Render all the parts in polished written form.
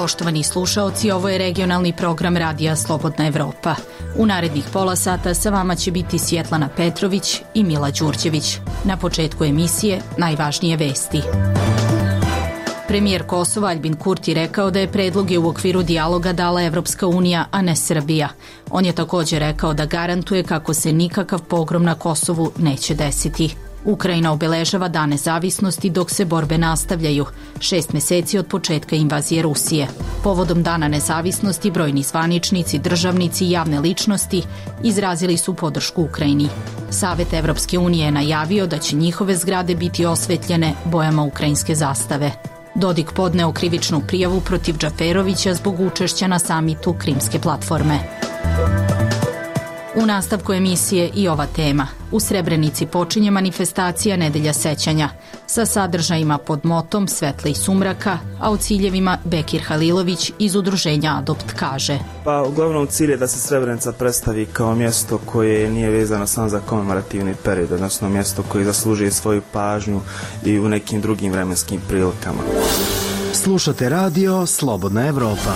Poštovani slušaoci, ovo je regionalni program Radija Slobodna Evropa. U narednih pola sata sa vama će biti Svjetlana Petrović i Mila Đurđević. Na početku emisije najvažnije vesti. Premijer Kosova Aljbin Kurti rekao da je predloge u okviru dijaloga dala Evropska unija, a ne Srbija. On je također rekao da garantuje kako se nikakav pogrom na Kosovu neće desiti. Ukrajina obeležava Dan nezavisnosti dok se borbe nastavljaju, 6 meseci od početka invazije Rusije. Povodom Dana nezavisnosti brojni zvaničnici, državnici i javne ličnosti izrazili su podršku Ukrajini. Savet Evropske unije je najavio da će njihove zgrade biti osvetljene bojama ukrajinske zastave. Dodik podneo krivičnu prijavu protiv Džaferovića zbog učešća na samitu Krimske platforme. U nastavku emisije i ova tema. U Srebrenici počinje manifestacija Nedelja sećanja sa sadržajima pod motom Svetla i sumraka, a u ciljevima Bekir Halilović iz udruženja Adopt kaže. Pa uglavnom cilj je da se Srebrenica predstavi kao mjesto koje nije vezano samo za komemorativni period, odnosno mjesto koje zaslužuje svoju pažnju i u nekim drugim vremenskim prilikama. Slušate radio Slobodna Evropa.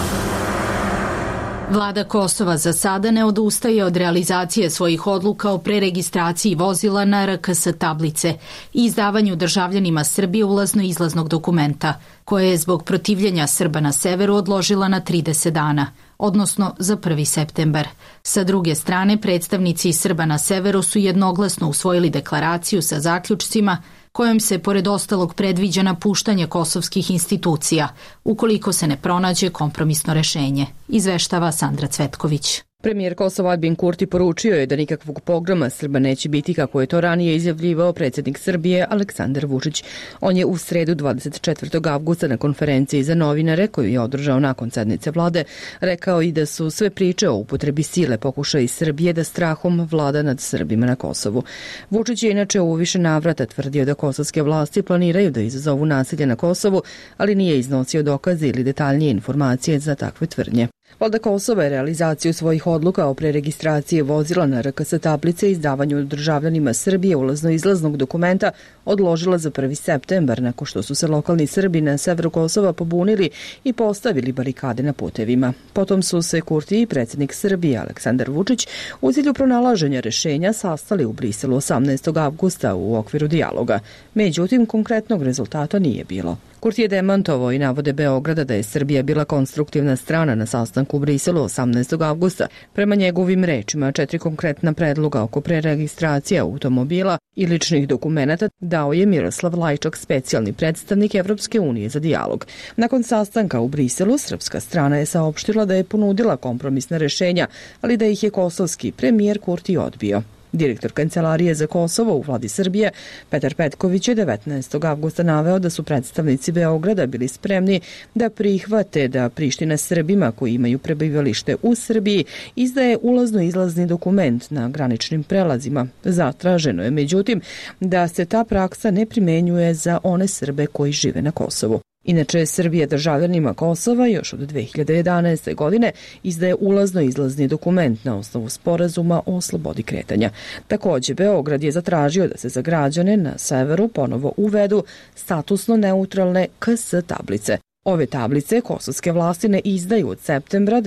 Vlada Kosova za sada ne odustaje od realizacije svojih odluka o preregistraciji vozila na RKS tablice i izdavanju državljanima Srbije ulazno-izlaznog dokumenta, koje je zbog protivljenja Srba na severu odložila na 30 dana, odnosno za 1. septembar. Sa druge strane, predstavnici Srba na severu su jednoglasno usvojili deklaraciju sa zaključcima kojom se, pored ostalog, predviđa napuštanje kosovskih institucija, ukoliko se ne pronađe kompromisno rešenje, izveštava Sandra Cvetković. Premijer Kosova Aljbin Kurti poručio je da nikakvog pogroma Srba neće biti, kako je to ranije izjavljivao predsjednik Srbije Aleksandar Vučić. On je u sredu 24. avgusta na konferenciji za novinare, koju je održao nakon sednice vlade, rekao i da su sve priče o upotrebi sile pokušaji Srbije da strahom vlada nad Srbima na Kosovu. Vučić je inače u više navrata tvrdio da kosovske vlasti planiraju da izazovu nasilje na Kosovu, ali nije iznosio dokaze ili detaljnije informacije za takve tvrdnje. Vlada Kosova je realizaciju svojih odluka o preregistraciji vozila na RKS tablice i izdavanju državljanima Srbije ulazno-izlaznog dokumenta odložila za 1. septembar, nakon što su se lokalni Srbi na severu Kosova pobunili i postavili barikade na putevima. Potom su se Kurti i predsjednik Srbije Aleksandar Vučić u cilju pronalaženja rešenja sastali u Briselu 18. avgusta u okviru dijaloga. Međutim, konkretnog rezultata nije bilo. Kurti je demantovao i navode Beograda da je Srbija bila konstruktivna strana na sastanku u Briselu 18. avgusta. Prema njegovim rečima, 4 konkretna predloga oko preregistracije automobila i ličnih dokumenata dao je Miroslav Lajčak, specijalni predstavnik Evropske unije za dijalog. Nakon sastanka u Briselu, srpska strana je saopštila da je ponudila kompromisna rešenja, ali da ih je kosovski premijer Kurti odbio. Direktor Kancelarije za Kosovo u vladi Srbije, Petar Petković, je 19. avgusta naveo da su predstavnici Beograda bili spremni da prihvate da Priština Srbima koji imaju prebivalište u Srbiji izdaje ulazno-izlazni dokument na graničnim prelazima. Zatraženo je, međutim, da se ta praksa ne primenjuje za one Srbe koji žive na Kosovu. Inače, Srbija državljanima Kosova još od 2011. godine izdaje ulazno-izlazni dokument na osnovu sporazuma o slobodi kretanja. Također, Beograd je zatražio da se za građane na severu ponovo uvedu statusno neutralne KS tablice. Ove tablice kosovske vlasti ne izdaju od septembra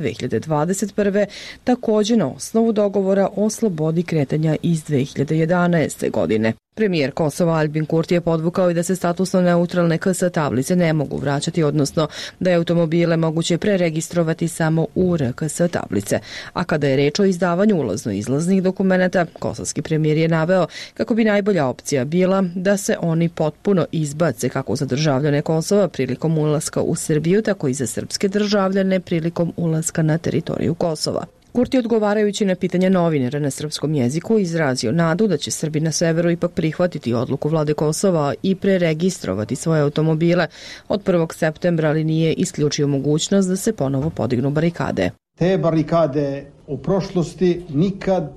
2021. također na osnovu dogovora o slobodi kretanja iz 2011. godine. Premijer Kosova Aljbin Kurti je podvukao i da se statusno neutralne KS tablice ne mogu vraćati, odnosno da je automobile moguće preregistrovati samo u RKS tablice. A kada je reč o izdavanju ulazno-izlaznih dokumenata, kosovski premijer je naveo kako bi najbolja opcija bila da se oni potpuno izbace kako za državljane Kosova prilikom ulaska u Srbiju, tako i za srpske državljane prilikom ulaska na teritoriju Kosova. Kurti, odgovarajući na pitanje novinara na srpskom jeziku, izrazio nadu da će Srbi na severu ipak prihvatiti odluku vlade Kosova i preregistrovati svoje automobile od 1. septembra, ali nije isključio mogućnost da se ponovo podignu barikade. Te barikade u prošlosti nikad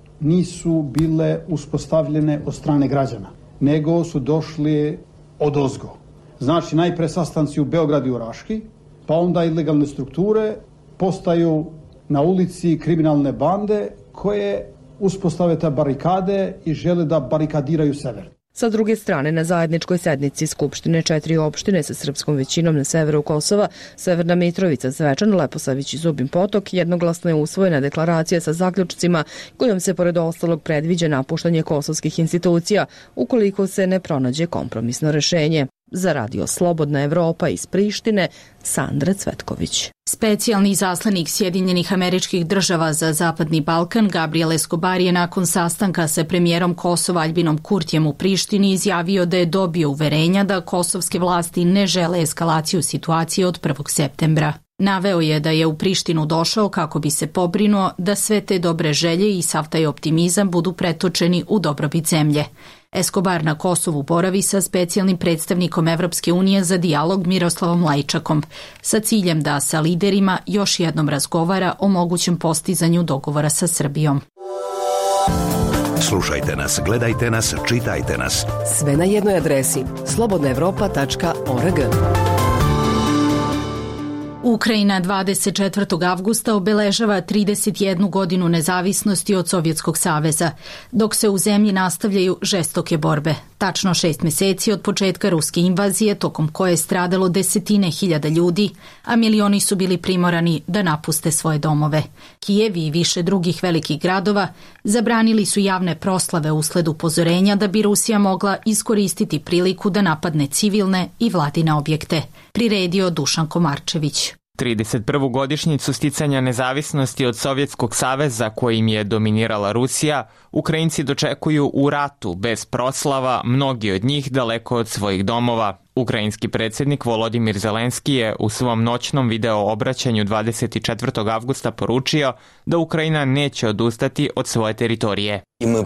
nisu bile uspostavljene od strane građana, nego su došli odozgo. Znači, najpre sastanci u Beogradu i u Raški, pa onda ilegalne strukture postaju na ulici kriminalne bande koje uspostave te barikade i žele da barikadiraju sever. Sa druge strane, na zajedničkoj sednici Skupštine 4 opštine sa srpskom većinom na severu Kosova, Severna Mitrovica, Zvečan, Leposavić i Zubin Potok, jednoglasno je usvojena deklaracija sa zaključcima kojom se pored ostalog predviđa napuštanje kosovskih institucija ukoliko se ne pronađe kompromisno rešenje. Za Radio Slobodna Evropa iz Prištine, Sandra Cvetković. Specijalni izaslanik Sjedinjenih Američkih Država za Zapadni Balkan Gabriel Escobar je nakon sastanka sa premijerom Kosova Aljbinom Kurtijem u Prištini izjavio da je dobio uverenja da kosovske vlasti ne žele eskalaciju situacije od 1. septembra. Naveo je da je u Prištinu došao kako bi se pobrinuo da sve te dobre želje i sav taj optimizam budu pretočeni u dobrobit zemlje. Escobar na Kosovu boravi sa specijalnim predstavnikom Evropske unije za dijalog Miroslavom Lajčakom, sa ciljem da sa liderima još jednom razgovara o mogućem postizanju dogovora sa Srbijom. Slušajte nas, gledajte nas, čitajte nas. Sve na jednoj adresi slobodnaevropa.org. Ukrajina 24. avgusta obeležava 31 godinu nezavisnosti od Sovjetskog saveza, dok se u zemlji nastavljaju žestoke borbe. Tačno 6 meseci od početka ruske invazije, tokom koje je stradalo desetine hiljada ljudi, a milioni su bili primorani da napuste svoje domove. Kijev i više drugih velikih gradova zabranili su javne proslave usled upozorenja da bi Rusija mogla iskoristiti priliku da napadne civilne i vladine objekte. Priredio Dušan Komarčević. 31. godišnjicu sticanja nezavisnosti od Sovjetskog saveza kojim je dominirala Rusija, Ukrajinci dočekuju u ratu, bez proslava, mnogi od njih daleko od svojih domova. Ukrajinski predsjednik Volodimir Zelenski je u svom noćnom video obraćanju 24. avgusta poručio da Ukrajina neće odustati od svoje teritorije.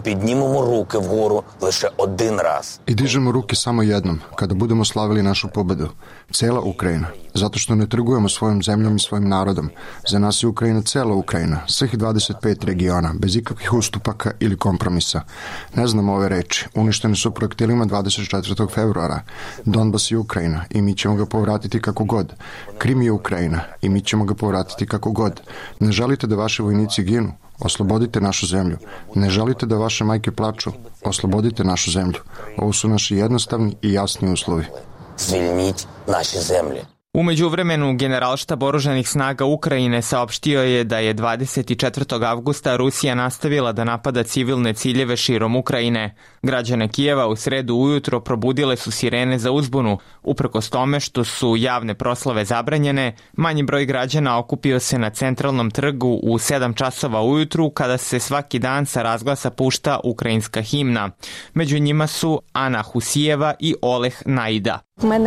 I dižemo ruke samo jednom, kada budemo slavili našu pobedu. Cela Ukrajina. Zato što ne trgujemo svojom zemljom i svojim narodom. Za nas je Ukrajina cela Ukrajina, svih 25 regiona, bez ikakvih ustupaka ili kompromisa. Ne znamo ove reči. Uništene su projektilima 24. februara. Donbas je Ukrajina i mi ćemo ga povratiti kako god. Krim je Ukrajina i mi ćemo ga povratiti kako god. Ne želite da vaši vojnici ginu? Oslobodite našu zemlju. Ne želite da vaše majke plaču? Oslobodite našu zemlju. Ovo su naši jednostavni i jasni uslovi. Zvilniti naše zemlje. U međuvremenu, Generalštab oružanih snaga Ukrajine saopštio je da je 24. avgusta Rusija nastavila da napada civilne ciljeve širom Ukrajine. Građane Kijeva u sredu ujutro probudile su sirene za uzbunu. Uprkos tome što su javne proslave zabranjene, manji broj građana okupio se na centralnom trgu u 7 časova ujutru kada se svaki dan sa razglasa pušta ukrajinska himna. Među njima su Ana Husijeva i Oleh Naida.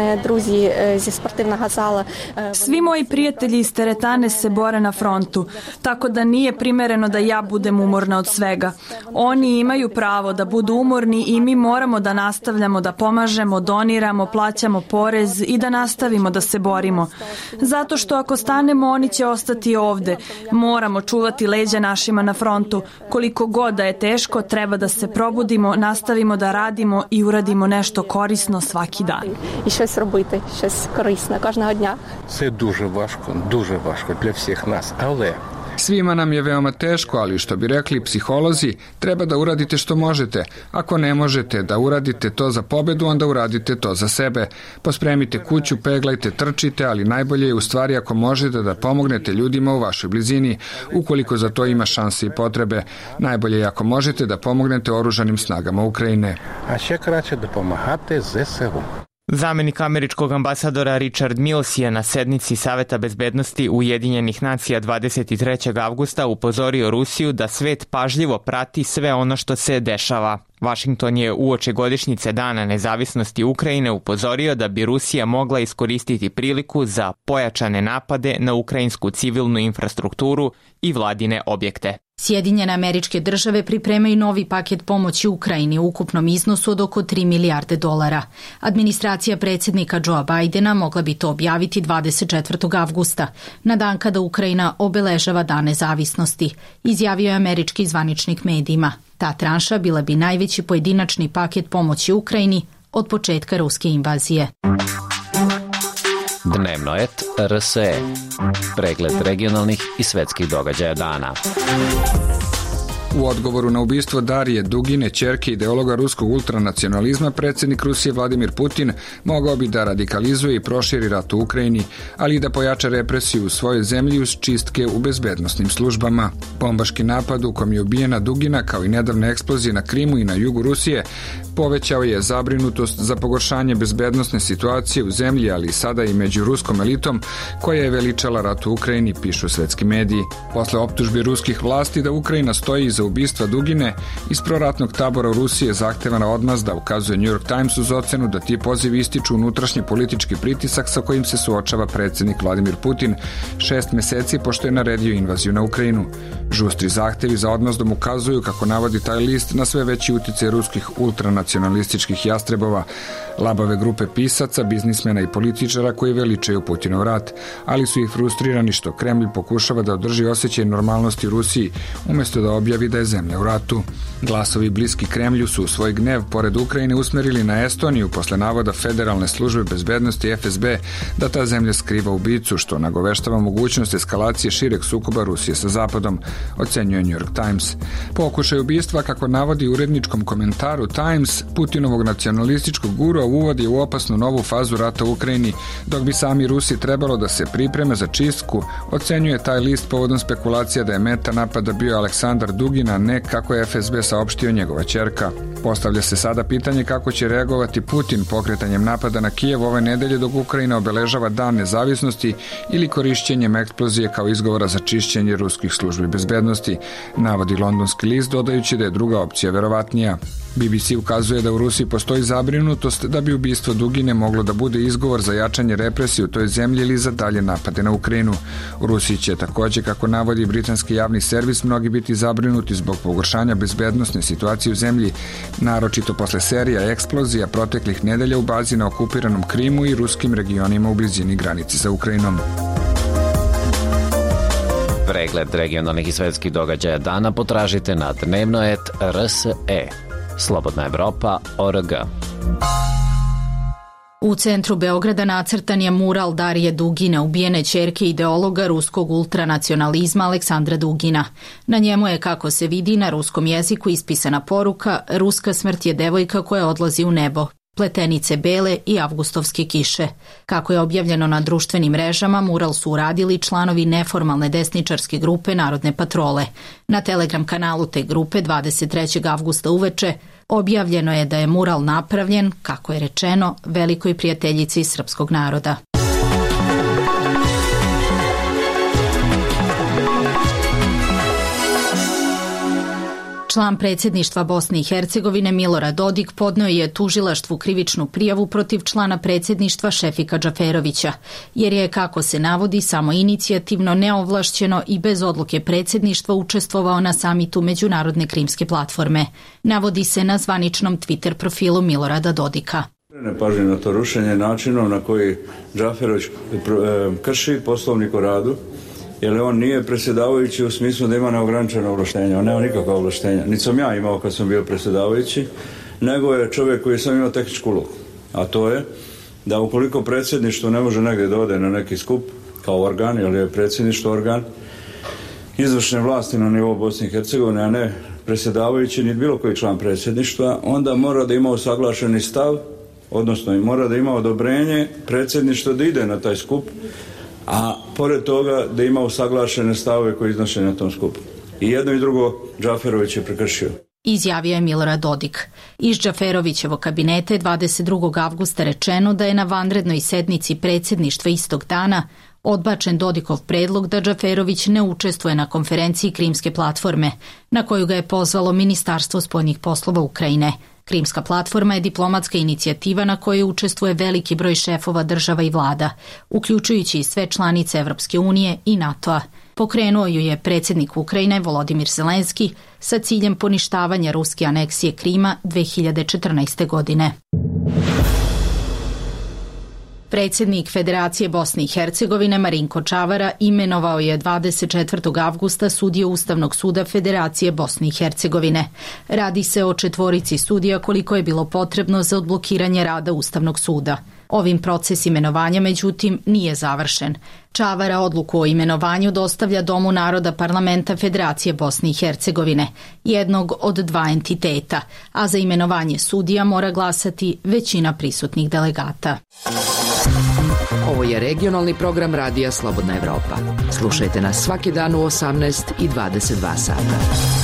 Svi moji prijatelji iz teretane se bore na frontu, tako da nije primereno da ja budem umorna od svega. Oni imaju pravo da budu umorni i mi moramo da nastavljamo da pomažemo, doniramo, plaćamo porez i da nastavimo da se borimo. Zato što ako stanemo, oni će ostati ovde. Moramo čuvati leđa našima na frontu. Koliko god da je teško, treba da se probudimo, nastavimo da radimo i uradimo nešto korisno svaki dan. І щось робити, щось корисне кожного дня. Це дуже важко для всіх нас, але Svima nam je veoma teško, ali što bi rekli psiholozi, treba da uradite što možete. Ako ne možete da uradite to za pobedu, onda uradite to za sebe. Pospremite kuću, peglajte, trčite, ali najbolje je u stvari ako možete da pomognete ljudima u vašoj blizini, ukoliko za to ima šanse i potrebe. Najbolje je ako možete da pomognete oružanim snagama Ukrajine. A ще краще допомагати ЗСУ. Zamenik američkog ambasadora Richard Mills je na sednici Saveta bezbednosti Ujedinjenih nacija 23. avgusta upozorio Rusiju da svet pažljivo prati sve ono što se dešava. Washington je uoči godišnjice Dana nezavisnosti Ukrajine upozorio da bi Rusija mogla iskoristiti priliku za pojačane napade na ukrajinsku civilnu infrastrukturu i vladine objekte. Sjedinjene Američke Države pripremaju novi paket pomoći Ukrajini u ukupnom iznosu od oko 3 milijarde dolara. Administracija predsjednika Joea Bidena mogla bi to objaviti 24. avgusta, na dan kada Ukrajina obeležava Dan nezavisnosti, izjavio je američki zvaničnik medijima. Ta tranša bila bi najveći pojedinačni paket pomoći Ukrajini od početka ruske invazije. Dnevno et RSE. Pregled regionalnih i svetskih događaja dana. U odgovoru na ubistvo Darije Dugine, ćerke ideologa ruskog ultranacionalizma, predsjednik Rusije Vladimir Putin mogao bi da radikalizuje i proširi rat u Ukrajini, ali i da pojača represiju u svojoj zemlji uz čistke u bezbednosnim službama. Bombaški napad u kom je ubijena Dugina, kao i nedavne eksplozije na Krimu i na jugu Rusije, povećao je zabrinutost za pogoršanje bezbednosne situacije u zemlji, ali sada i među ruskom elitom koja je veličala rat u Ukrajini, pišu svetski mediji. Posle optužbi ruskih vlasti da Ukrajina stoji iza ubistva Dugine, iz proratnog tabora u Rusije zahtevana odmazda, ukazuje New York Times uz ocenu da ti pozivi ističu unutrašnji politički pritisak sa kojim se suočava predsjednik Vladimir Putin 6 meseci pošto je naredio invaziju na Ukrajinu. Žustri zahtevi za odmazdom ukazuju, kako navodi taj list, na sve veći uticaj ruskih ultranacionalističkih jastrebova, labave grupe pisaca, biznismena i političara koji veličaju Putinov rat, ali su i frustrirani što Kremlj pokušava da održi osjećaj normalnosti u Rusiji, umjesto da objavi da je zemlja u ratu. Glasovi bliski Kremlju su svoj gnev pored Ukrajine usmerili na Estoniju posle navoda Federalne službe bezbednosti FSB da ta zemlja skriva ubicu, što nagoveštava mogućnost eskalacije šireg sukoba Rusije sa Zapadom, ocenjuje New York Times. Pokušaj ubistva, kako navodi u uredničkom komentaru Times, Putinovog nacionalističkog gurua uvodi u opasnu novu fazu rata u Ukrajini, dok bi sami Rusi trebalo da se pripreme za čistku, ocenjuje taj list povodom spekulacija da je meta napada bio Aleksandar Dugin, a ne, kako je FSB saopštio, njegova ćerka. Postavlja se sada pitanje kako će reagovati Putin pokretanjem napada na Kijev ove nedelje dok Ukrajina obeležava dan nezavisnosti ili korišćenjem eksplozije kao izgovora za čišćenje ruskih službi bezbednosti, navodi londonski list, dodajući da je druga opcija verovatnija. BBC ukazuje da u Rusiji postoji zabrinutost da bi ubistvo Dugine moglo da bude izgovor za jačanje represije u toj zemlji ili za dalje napade na Ukrajinu. U Rusiji će također, kako navodi britanski javni servis, mnogi biti zabrinuti zbog pogoršanja bezbednosne situacije u zemlji, naročito posle serija eksplozija proteklih nedelja u bazi na okupiranom Krimu i ruskim regionima u blizini granice sa Ukrajinom. Pregled regionalnih i svetskih događaja dana potražite na dnevnoet.rse. Slobodna Evropa.org. U centru Beograda nacrtan je mural Darije Dugine, ubijene ćerke ideologa ruskog ultranacionalizma Aleksandra Dugina. Na njemu je, kako se vidi, na ruskom jeziku ispisana poruka: ruska smrt je devojka koja odlazi u nebo, pletenice bele i avgustovske kiše. Kako je objavljeno na društvenim mrežama, mural su uradili članovi neformalne desničarske grupe Narodne patrole. Na Telegram kanalu te grupe 23. avgusta uveče objavljeno je da je mural napravljen, kako je rečeno, velikoj prijateljici srpskog naroda. Član predsjedništva Bosne i Hercegovine Milorad Dodik podneo je tužilaštvu krivičnu prijavu protiv člana predsjedništva Šefika Džaferovića, jer je, kako se navodi, samo inicijativno, neovlašćeno i bez odluke predsjedništva učestvovao na samitu Međunarodne krimske platforme. Navodi se na zvaničnom Twitter profilu Milorada Dodika. Ne pažnje na to rušenje načinom na koji Džaferović krši poslovnik o radu, jer on nije predsjedavajući u smislu da ima neograničeno ovlaštenja. On nema nikakva ovlaštenja. Niti sam ja imao kad sam bio predsjedavajući, nego je čovjek koji sam imao tehničku ulogu. A to je da ukoliko predsjedništvo ne može negdje da ode na neki skup kao organ, jer je predsjedništvo organ izvršne vlasti na nivou Bosne i Hercegovine, a ne predsjedavajući ni bilo koji član predsjedništva, onda mora da ima usaglašeni stav, odnosno i mora da ima odobrenje predsjedništva da ide na taj skup, a pored toga da ima usaglašene stavove koji iznoše na tom skupu. I jedno i drugo Džaferović je prekršio. Izjavio je Milorad Dodik. Iz Džaferovićevog kabineta je 22. avgusta rečeno da je na vanrednoj sednici predsjedništva istog dana odbačen Dodikov predlog da Džaferović ne učestvuje na konferenciji Krimske platforme, na koju ga je pozvalo Ministarstvo spoljnih poslova Ukrajine. Krimska platforma je diplomatska inicijativa na kojoj učestvuje veliki broj šefova država i vlada, uključujući i sve članice Evropske unije i NATO-a. Pokrenuo ju je predsjednik Ukrajine Volodimir Zelenski sa ciljem poništavanja ruske aneksije Krima 2014. godine. Predsjednik Federacije Bosne i Hercegovine Marinko Čavara imenovao je 24. avgusta sudije Ustavnog suda Federacije Bosne i Hercegovine. Radi se o 4 sudija koliko je bilo potrebno za odblokiranje rada Ustavnog suda. Ovim proces imenovanja, međutim, nije završen. Čavara odluku o imenovanju dostavlja Domu naroda Parlamenta Federacije Bosne i Hercegovine, jednog od dva entiteta, a za imenovanje sudija mora glasati većina prisutnih delegata. Ovo je regionalni program Radija Slobodna Evropa. Slušajte nas svaki dan u 18 i 22 sata.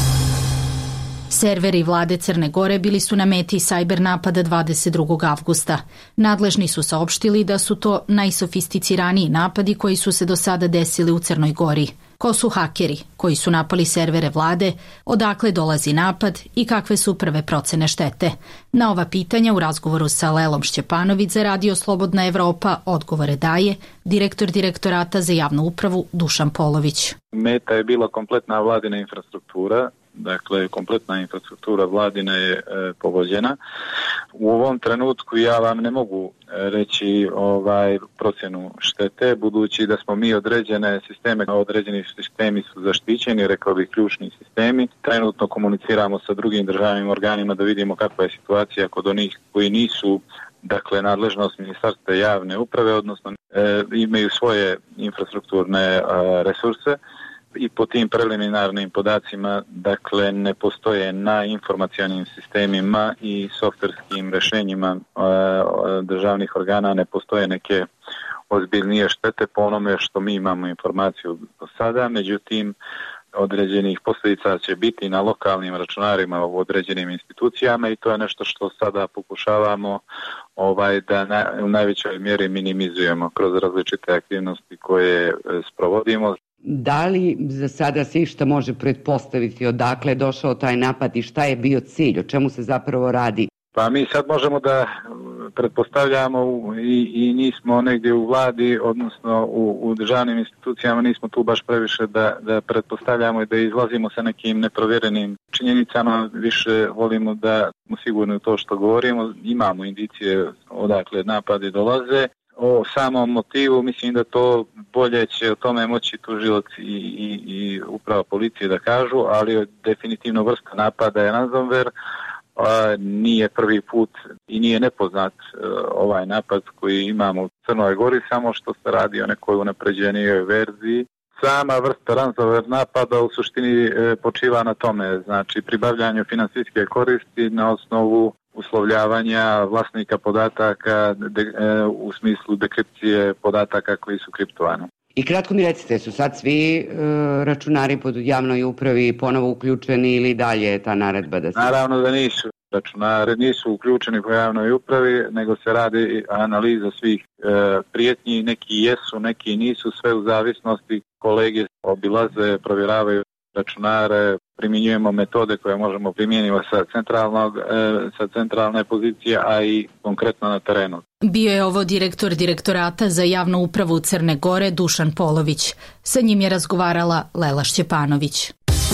Serveri vlade Crne Gore bili su na meti sajber napada 22. avgusta. Nadležni su saopštili da su to najsofisticiraniji napadi koji su se do sada desili u Crnoj Gori. Ko su hakeri koji su napali servere vlade, odakle dolazi napad i kakve su prve procene štete? Na ova pitanja u razgovoru sa Lelom Šćepanović za Radio Slobodna Evropa odgovore daje direktor Direktorata za javnu upravu Dušan Polović. Meta je bila kompletna vladina infrastruktura. Dakle, kompletna infrastruktura vladina je pogođena. U ovom trenutku ja vam ne mogu reći procjenu štete, budući da smo mi određene sisteme, određeni sistemi su zaštićeni, rekao bih ključni sistemi. Trenutno komuniciramo sa drugim državnim organima da vidimo kakva je situacija kod onih koji nisu, dakle, nadležnost Ministarstva javne uprave, odnosno imaju svoje infrastrukturne resurse. I po tim preliminarnim podacima, dakle, ne postoje na informacionim sistemima i softverskim rešenjima državnih organa, ne postoje neke ozbiljnije štete po onome što mi imamo informaciju do sada. Međutim, određenih posljedica će biti na lokalnim računarima u određenim institucijama i to je nešto što sada pokušavamo da u najvećoj mjeri minimizujemo kroz različite aktivnosti koje sprovodimo. Da li za sada se išta može pretpostaviti odakle je došao taj napad i šta je bio cilj, o čemu se zapravo radi? Pa mi sad možemo da pretpostavljamo i nismo negdje u vladi, odnosno u državnim institucijama, nismo tu baš previše da pretpostavljamo i da izlazimo sa nekim neprovjerenim činjenicama. Više volimo da smo sigurni u to što govorimo, imamo indicije odakle napadi dolaze. O samom motivu mislim da to bolje će o tome moći tužilac i uprava policije da kažu, ali definitivno vrsta napada je ransomware, nije prvi put i nije nepoznat ovaj napad koji imamo u Crnoj Gori, samo što se radi o nekoj unapređenijoj verziji. Sama vrsta ransomware napada u suštini počiva na tome, znači pribavljanju finansijske koristi na osnovu uslovljavanja vlasnika podataka u smislu dekripcije podataka koji su kriptovani. I kratko mi recite, su sad svi računari pod javnoj upravi ponovo uključeni ili dalje ta naredba da se... Naravno da nisu. Računari nisu uključeni po javnoj upravi, nego se radi analiza svih prijetnji, neki jesu, neki nisu, sve u zavisnosti. Kolege obilaze, provjeravaju računare, primjenjujemo metode koje možemo primijeniti sa centralne pozicije, a i konkretno na terenu. Bio je ovo direktor Direktorata za javnu upravu Crne Gore Dušan Polović. Sa njim je razgovarala Lela Šćepanović.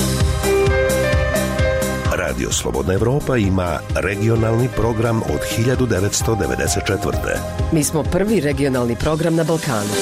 Radio Slobodna Evropa ima regionalni program od 1994. Mi smo prvi regionalni program na Balkanu.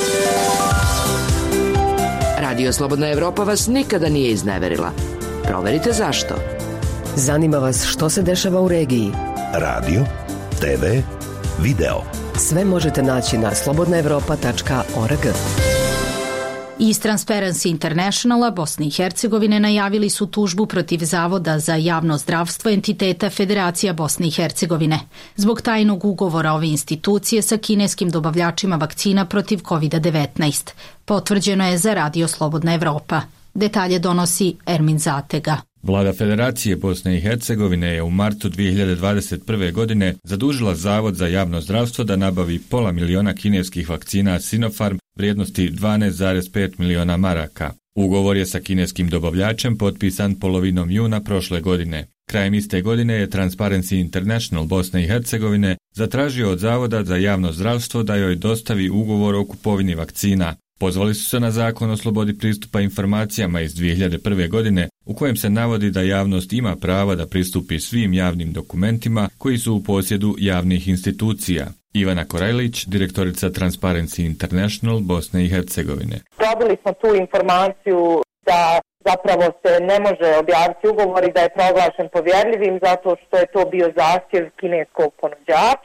Radio Slobodna Evropa vas nikada nije izneverila. Proverite zašto. Zanima vas što se dešava u regiji. Radio, TV, video. Sve možete naći na slobodnaevropa.org. Iz Transparency Internationala Bosne i Hercegovine najavili su tužbu protiv Zavoda za javno zdravstvo entiteta Federacija Bosne i Hercegovine zbog tajnog ugovora ove institucije sa kineskim dobavljačima vakcina protiv COVID-19. Potvrđeno je za Radio Slobodna Evropa. Detalje donosi Ermin Zatega. Vlada Federacije Bosne i Hercegovine je u martu 2021. godine zadužila Zavod za javno zdravstvo da nabavi 500 miliona kineskih vakcina Sinopharm vrijednosti 12,5 miliona maraka. Ugovor je sa kineskim dobavljačem potpisan polovinom juna prošle godine. Krajem iste godine je Transparency International Bosne i Hercegovine zatražio od Zavoda za javno zdravstvo da joj dostavi ugovor o kupovini vakcina. Pozvali su se na Zakon o slobodi pristupa informacijama iz 2001. godine u kojem se navodi da javnost ima prava da pristupi svim javnim dokumentima koji su u posjedu javnih institucija. Ivana Korajlić, direktorica Transparency International Bosne i Hercegovine. Dobili smo tu informaciju da zapravo se ne može objaviti ugovor i da je proglašen povjerljivim zato što je to bio zahtjev kineskog ponuđača.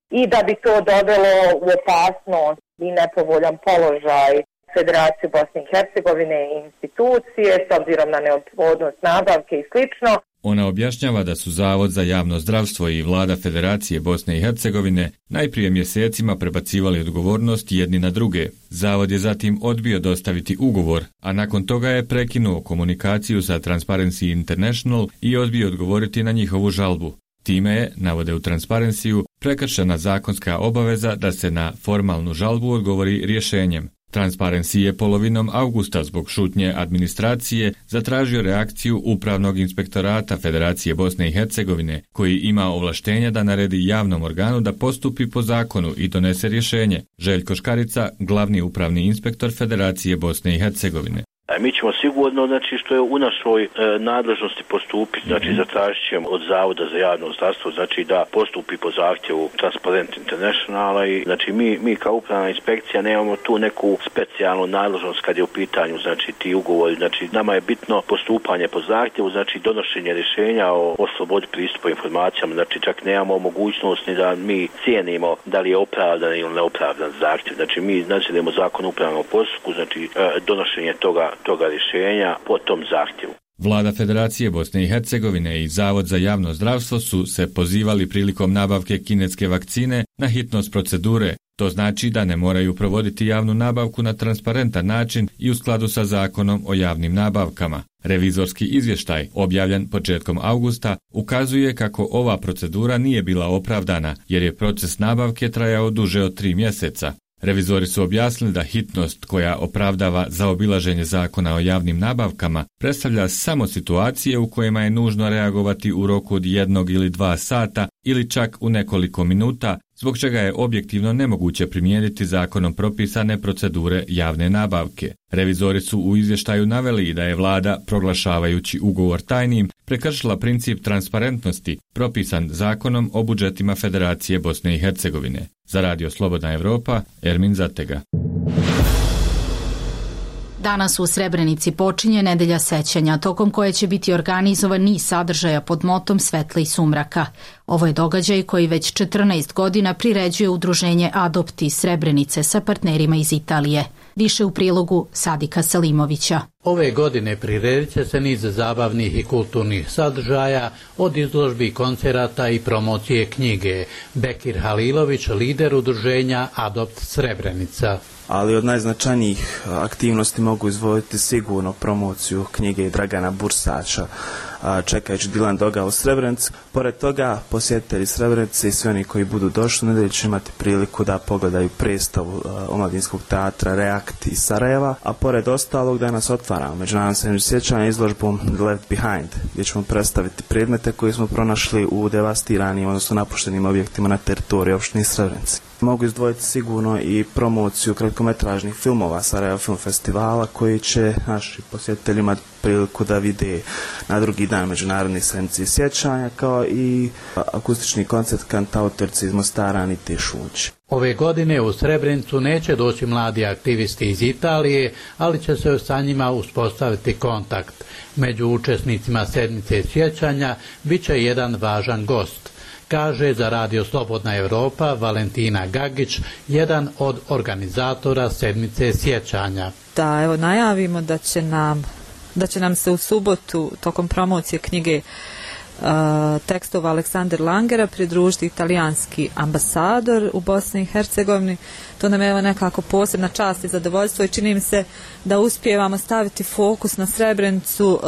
i da bi to dovelo u opasnost i nepovoljan položaj Federacije Bosne i Hercegovine i institucije s obzirom na neophodnost nabavke i slično. Ona objašnjava da su Zavod za javno zdravstvo i vlada Federacije Bosne i Hercegovine najprije mjesecima prebacivali odgovornost jedni na druge. Zavod je zatim odbio dostaviti ugovor, a nakon toga je prekinuo komunikaciju sa Transparency International i odbio odgovoriti na njihovu žalbu. Time je, navode u Transparency-u, prekršena zakonska obaveza da se na formalnu žalbu odgovori rješenjem. Transparency je polovinom avgusta zbog šutnje administracije zatražio reakciju Upravnog inspektorata Federacije Bosne i Hercegovine, koji ima ovlaštenja da naredi javnom organu da postupi po zakonu i donese rješenje. Željko Škarica, glavni upravni inspektor Federacije Bosne i Hercegovine. Mi ćemo sigurno, što je u našoj nadležnosti postupiti, zatražit ćemo od Zavoda za javno zdravstvo, da postupi po zahtjevu Transparent Internationala i mi kao upravna inspekcija nemamo tu neku specijalnu nadležnost kad je u pitanju, ti ugovori. Nama je bitno postupanje po zahtjevu, donošenje rješenja o slobodi pristupa informacijama, čak nemamo mogućnost ni da mi cijenimo da li je opravdan ili neopravdan zahtjev. Mi nadziremo zakon o upravnom postupku, donošenje toga rješenja po tom zahtjevu. Vlada Federacije Bosne i Hercegovine i Zavod za javno zdravstvo su se pozivali prilikom nabavke kineske vakcine na hitnost procedure. To znači da ne moraju provoditi javnu nabavku na transparentan način i u skladu sa zakonom o javnim nabavkama. Revizorski izvještaj, objavljen početkom avgusta, ukazuje kako ova procedura nije bila opravdana jer je proces nabavke trajao duže od 3 mjeseca. Revizori su objasnili da hitnost koja opravdava zaobilaženje zakona o javnim nabavkama predstavlja samo situacije u kojima je nužno reagovati u roku od 1 ili 2 sata ili čak u nekoliko minuta, zbog čega je objektivno nemoguće primijeniti zakonom propisane procedure javne nabavke. Revizori su u izvještaju naveli da je vlada, proglašavajući ugovor tajnim, prekršila princip transparentnosti propisan zakonom o budžetima Federacije Bosne i Hercegovine. Za Radio Slobodna Evropa, Ermin Zatega. Danas u Srebrenici počinje nedelja sećanja, tokom koje će biti organizovan niz sadržaja pod motom Svetla i sumraka. Ovo je događaj koji već 14 godina priređuje udruženje Adopti Srebrenice sa partnerima iz Italije. Više u prilogu Sadika Salimovića. Ove godine priredit će se niz zabavnih i kulturnih sadržaja, od izložbi, koncerata i promocije knjige. Bekir Halilović, lider udruženja Adopt Srebrenica. Ali od najznačajnijih aktivnosti mogu izdvojiti sigurno promociju knjige Dragana Bursača, Čekajući Dilan Doga u Srebrenici. Pored toga, posjetitelji Srebrenice i svi oni koji budu došli u nedjelju će imati priliku da pogledaju predstavu omladinskog teatra React iz Sarajeva, a pored ostalog danas otvaramo Međunarodno sedmicu sjećanja izložbom The Left Behind, gdje ćemo predstaviti predmete koje smo pronašli u devastiranim, odnosno napuštenim objektima na teritoriji opštine Srebrenice. Mogu izdvojiti sigurno i promociju kratkometražnih filmova Sarajevo Film Festivala, koji će naši posjetitelji imati priliku da vide na drugi dan Međunarodne sedmice sjećanja, kao i akustični koncert kantautorice iz Mostara Anite Šunć. Ove godine u Srebrenicu neće doći mladi aktivisti iz Italije, ali će se sa njima uspostaviti kontakt. Među učesnicima sedmice sjećanja bit će jedan važan gost, kaže za Radio Slobodna Evropa Valentina Gagić, jedan od organizatora sedmice sjećanja. Da, evo najavimo da će nam se u subotu tokom promocije knjige tekstova Aleksandra Langera pridružiti italijanski ambasador u Bosni i Hercegovini. To nam je nekako posebna čast i zadovoljstvo i čini mi se da uspijevamo staviti fokus na Srebrenicu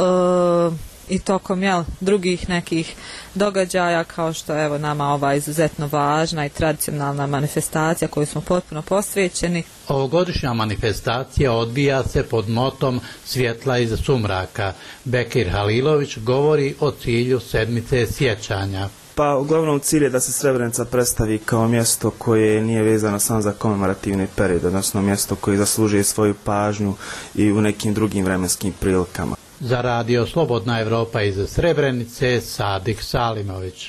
i tokom drugih nekih događaja, kao što je nama ova izuzetno važna i tradicionalna manifestacija koju smo potpuno posvećeni. Ovogodišnja manifestacija odvija se pod motom Svjetla iza sumraka. Bekir Halilović govori o cilju sedmice sjećanja. Pa uglavnom cilj je da se Srebrenica predstavi kao mjesto koje nije vezano samo za komemorativni period, odnosno mjesto koje zaslužuje svoju pažnju i u nekim drugim vremenskim prilikama. Za Radio Slobodna Evropa iz Srebrenice, Sadik Salimović.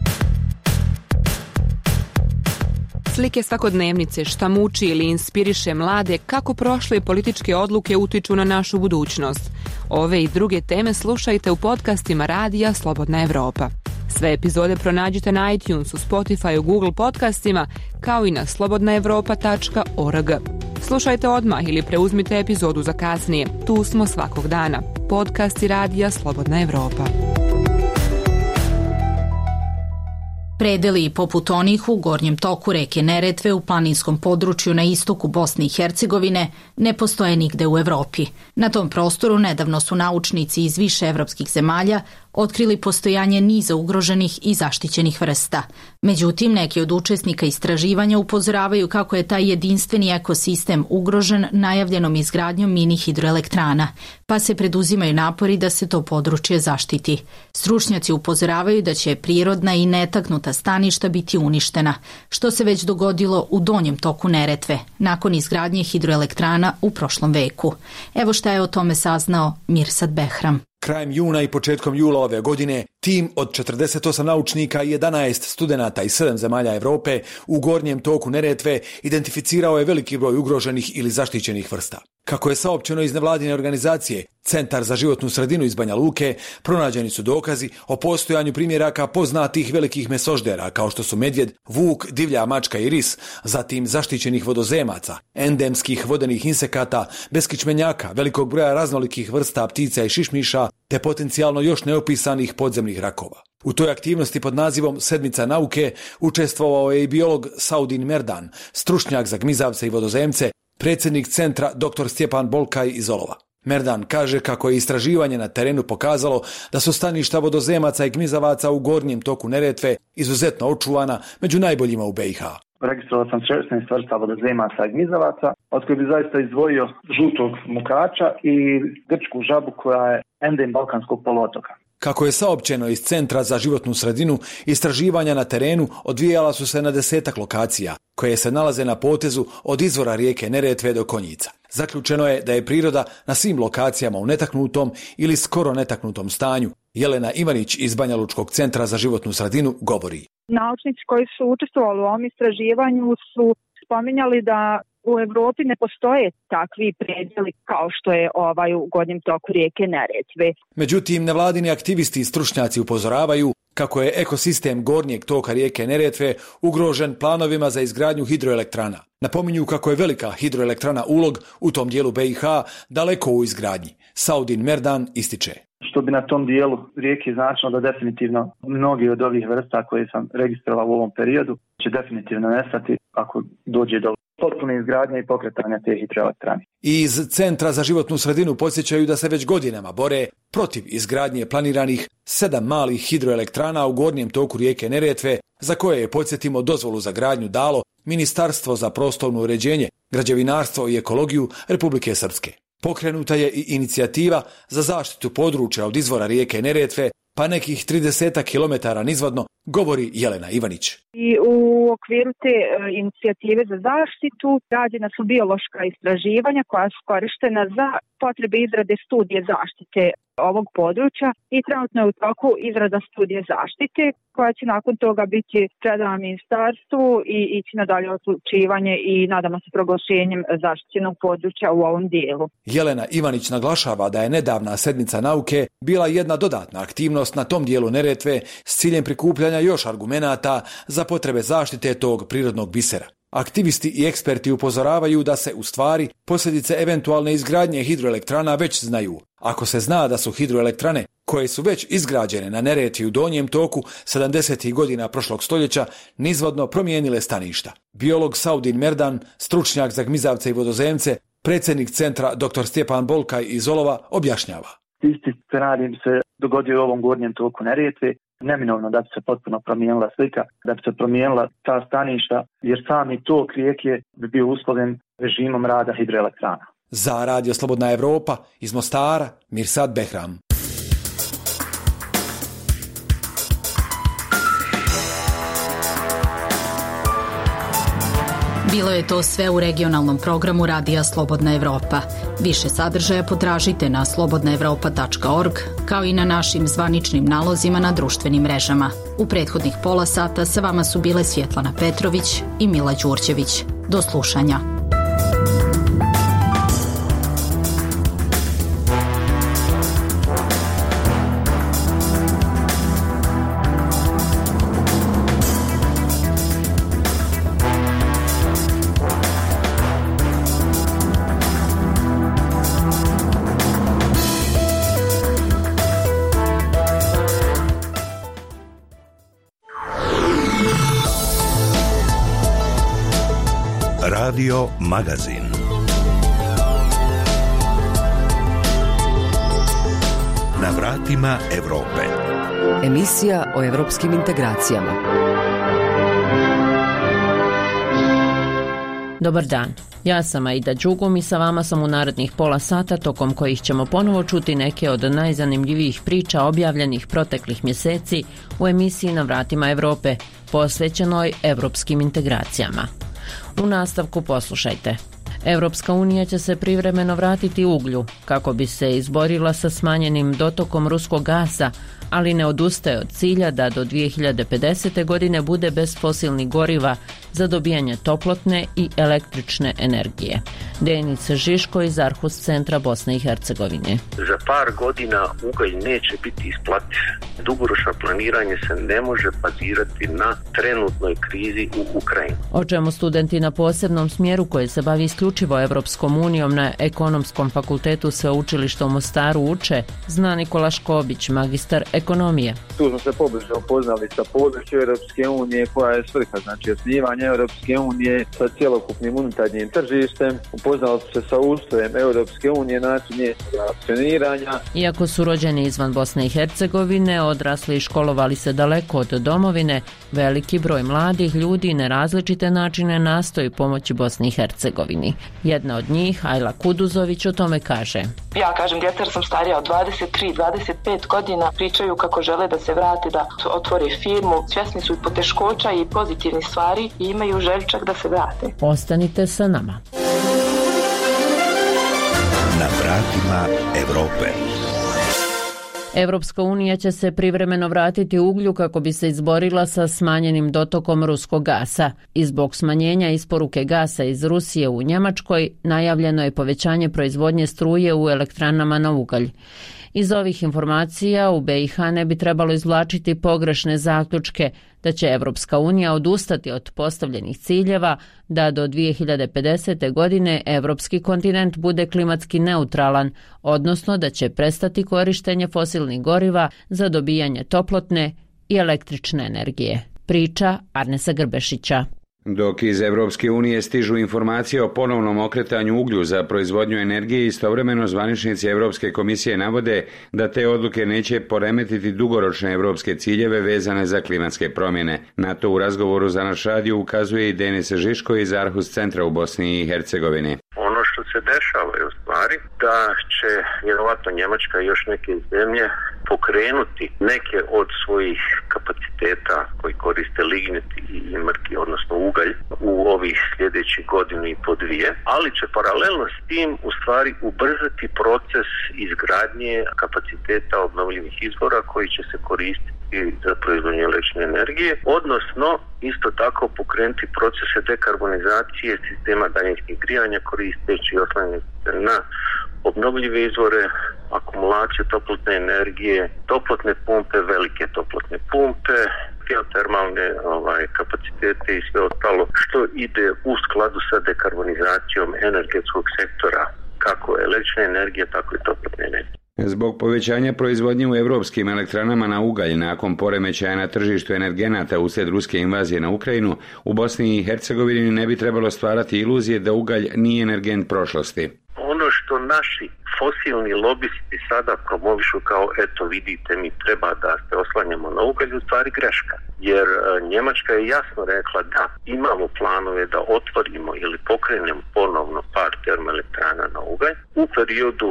Slike svakodnevnice, šta muči ili inspiriše mlade, kako prošle političke odluke utiču na našu budućnost. Ove i druge teme slušajte u podcastima Radija Slobodna Evropa. Sve epizode pronađite na iTunesu, Spotifyu, Google podcastima, kao i na slobodnaevropa.org. Slušajte odmah ili preuzmite epizodu za kasnije. Tu smo svakog dana. Podcast i radija Slobodna Evropa. Predeli poput onih u gornjem toku reke Neretve u planinskom području na istoku Bosne i Hercegovine ne postoje nigde u Evropi. Na tom prostoru nedavno su naučnici iz više evropskih zemalja otkrili postojanje niza ugroženih i zaštićenih vrsta. Međutim, neki od učesnika istraživanja upozoravaju kako je taj jedinstveni ekosistem ugrožen najavljenom izgradnjom mini hidroelektrana, pa se preduzimaju napori da se to područje zaštiti. Stručnjaci upozoravaju da će prirodna i netaknuta staništa biti uništena, što se već dogodilo u donjem toku Neretve, nakon izgradnje hidroelektrana u prošlom veku. Evo šta je o tome saznao Mirsad Behram. Krajem juna i početkom jula ove godine tim od 48 naučnika i 11 studenata iz 7 zemalja Europe u gornjem toku Neretve identificirao je veliki broj ugroženih ili zaštićenih vrsta. Kako je saopćeno iz nevladine organizacije Centar za životnu sredinu iz Banja Luke, pronađeni su dokazi o postojanju primjeraka poznatih velikih mesoždera kao što su medvjed, vuk, divlja mačka i ris, zatim zaštićenih vodozemaca, endemskih vodenih insekata, beskičmenjaka, velikog broja raznolikih vrsta ptica i šišmiša, te potencijalno još neopisanih podzemnih rakova. U toj aktivnosti pod nazivom Sedmica nauke učestvovao je i biolog Saudin Merdan, stručnjak za gmizavce i vodozemce, predsjednik centra dr. Stjepan Bolkaj iz Olova. Merdan kaže kako je istraživanje na terenu pokazalo da su staništa vodozemaca i gmizavaca u gornjem toku Neretve izuzetno očuvana, među najboljima u BiH. Registrovao sam 16 vrsta vodozemaca i gmizavaca, od koje bi zaista izdvojio žutog mukača i grčku žabu koja je endem balkanskog poluotoka. Kako je saopćeno iz Centra za životnu sredinu, istraživanja na terenu odvijala su se na 10 lokacija, koje se nalaze na potezu od izvora rijeke Neretve do Konjica. Zaključeno je da je priroda na svim lokacijama u netaknutom ili skoro netaknutom stanju. Jelena Ivanić iz Banja Lučkog centra za životnu sredinu govori. Naučnici koji su učestvovali u ovom istraživanju su spominjali da u Evropi ne postoje takvi predjeli kao što je u gornjem toku rijeke Neretve. Međutim, nevladini aktivisti i stručnjaci upozoravaju kako je ekosistem gornjeg toka rijeke Neretve ugrožen planovima za izgradnju hidroelektrana. Napominju kako je velika hidroelektrana Ulog u tom dijelu BiH daleko u izgradnji. Saudin Merdan ističe. Što bi na tom dijelu rijeke značilo da definitivno mnogi od ovih vrsta koje sam registrovao u ovom periodu će definitivno nestati ako dođe do potpune izgradnje i pokretanja te hidroelektrane. Iz Centra za životnu sredinu podsjećaju da se već godinama bore protiv izgradnje planiranih 7 malih hidroelektrana u gornjem toku rijeke Neretve, za koje je, podsjetimo, dozvolu za gradnju dalo Ministarstvo za prostorno uređenje, građevinarstvo i ekologiju Republike Srpske. Pokrenuta je i inicijativa za zaštitu područja od izvora rijeke Neretve, pa nekih 30 km nizvodno, govori Jelena Ivanić. I u okviru te inicijative za zaštitu rađena su biološka istraživanja koja su korištena za potrebe izrade studije zaštite ovog područja i trenutno je u toku izrada studije zaštite koja će nakon toga biti predana ministarstvu i ići na dalje odlučivanje i nadamo se proglašenjem zaštićenog područja u ovom dijelu. Jelena Ivanić naglašava da je nedavna sedmica nauke bila jedna dodatna aktivnost na tom dijelu Neretve s ciljem prikupljanja još argumenata za potrebe zaštite tog prirodnog bisera. Aktivisti i eksperti upozoravaju da se u stvari posljedice eventualne izgradnje hidroelektrana već znaju. Ako se zna da su hidroelektrane koje su već izgrađene na Neretvi u donjem toku 70. godina prošlog stoljeća nizvodno promijenile staništa. Biolog Saudin Merdan, stručnjak za gmizavce i vodozemce, predsjednik centra dr. Stjepan Bolkaj iz Olova objašnjava. Isti scenarij se dogodio u ovom gornjem toku Neretve. Neminovno da bi se potpuno promijenila slika, da bi se promijenila ta staništa, jer sami tok rijeke bi bio uslovljen režimom rada hidroelektrana. Za Radio Slobodna Evropa iz Mostara, Mirsad Behram. Bilo je to sve u regionalnom programu Radija Slobodna Evropa. Više sadržaja potražite na slobodnaevropa.org, kao i na našim zvaničnim nalozima na društvenim mrežama. U prethodnih pola sata sa vama su bile Svjetlana Petrović i Mila Đurđević. Do slušanja. Radio Magazin. Na vratima Evrope. Emisija o evropskim integracijama. Dobar dan, ja sam Aida Đugum i sa vama sam u narednih pola sata tokom kojih ćemo ponovo čuti neke od najzanimljivijih priča objavljenih proteklih mjeseci u emisiji Na vratima Evrope, posvećenoj evropskim integracijama. U nastavku poslušajte. Evropska unija će se privremeno vratiti uglju kako bi se izborila sa smanjenim dotokom ruskog gasa, ali ne odustaje od cilja da do 2050. godine bude bez fosilnih goriva za dobijanje toplotne i električne energije. Denis Žiško iz Arhus centra Bosne i Hercegovine. Za par godina ugalj neće biti isplativ. Dugoročno planiranje se ne može bazirati na trenutnoj krizi u Ukrajini. O čemu studenti na posebnom smjeru koji se bavi isključivo Evropskom unijom na Ekonomskom fakultetu Sveučilišta u Mostaru uče, zna Nikola Škobić, magistar ekonomije. Tu smo se pobliže upoznali sa područjem Europske unije koja je svrha, znači osnivanje Europske unije sa cjelokupnim unutarnjim tržištem. Upoznali smo se sa ustrojem Europske unije, način njenog funkcioniranja. Iako su rođeni izvan Bosne i Hercegovine, odrasli i školovali se daleko od domovine, veliki broj mladih ljudi na različite načine nastoji pomoći Bosni i Hercegovini. Jedna od njih, Ajla Kuduzović, o tome kaže. Ja kažem djeca jer sam starija od 23-25 godina, pričaju kako žele da se vrate, da otvore firmu, svjesni su i poteškoća i pozitivnih stvari i imaju željčak da se vrate. Ostanite sa nama. Na vratima Evrope. Evropska unija će se privremeno vratiti uglju kako bi se izborila sa smanjenim dotokom ruskog gasa. I zbog smanjenja isporuke gasa iz Rusije u Njemačkoj najavljeno je povećanje proizvodnje struje u elektranama na ugalj. Iz ovih informacija u BiH ne bi trebalo izvlačiti pogrešne zaključke da će Evropska unija odustati od postavljenih ciljeva da do 2050. godine evropski kontinent bude klimatski neutralan, odnosno da će prestati korištenje fosilnih goriva za dobijanje toplotne i električne energije. Priča Arnesa Grbešića. Dok iz Evropske unije stižu informacije o ponovnom okretanju uglju za proizvodnju energije, istovremeno zvaničnici Evropske komisije navode da te odluke neće poremetiti dugoročne evropske ciljeve vezane za klimatske promjene. Na to u razgovoru za naš radio ukazuje i Denis Žiško iz Arhus centra u Bosni i Hercegovini. Ono što se dešava je u stvari da će vjerovatno Njemačka i još neke zemlje pokrenuti neke od svojih kapaciteta koji koriste lignit i mrki, odnosno ugalj, u ovih sljedećih godinu i po dvije, ali će paralelno s tim u stvari ubrzati proces izgradnje kapaciteta obnovljivih izvora koji će se koristiti za proizvodnju električne energije, odnosno isto tako pokrenuti procese dekarbonizacije sistema daljinskih grijanja koristeći oslanjanje na obnovljive izvore, akumulaciju toplotne energije, toplotne pumpe, velike toplotne pumpe, geotermalne kapacitete i sve ostalo što ide u skladu sa dekarbonizacijom energetskog sektora, kako električne energije, tako i toplotne energije. Zbog povećanja proizvodnje u evropskim elektranama na ugalj nakon poremećaja na tržištu energenata uslijed ruske invazije na Ukrajinu, u Bosni i Hercegovini ne bi trebalo stvarati iluzije da ugalj nije energent prošlosti. Ono što naši fosilni lobisti sada promovišu kao eto vidite mi treba da se oslanjamo na ugalj, u stvari greška. Jer Njemačka je jasno rekla da imamo planove da otvorimo ili pokrenemo ponovno par termoelektrana na ugalj u periodu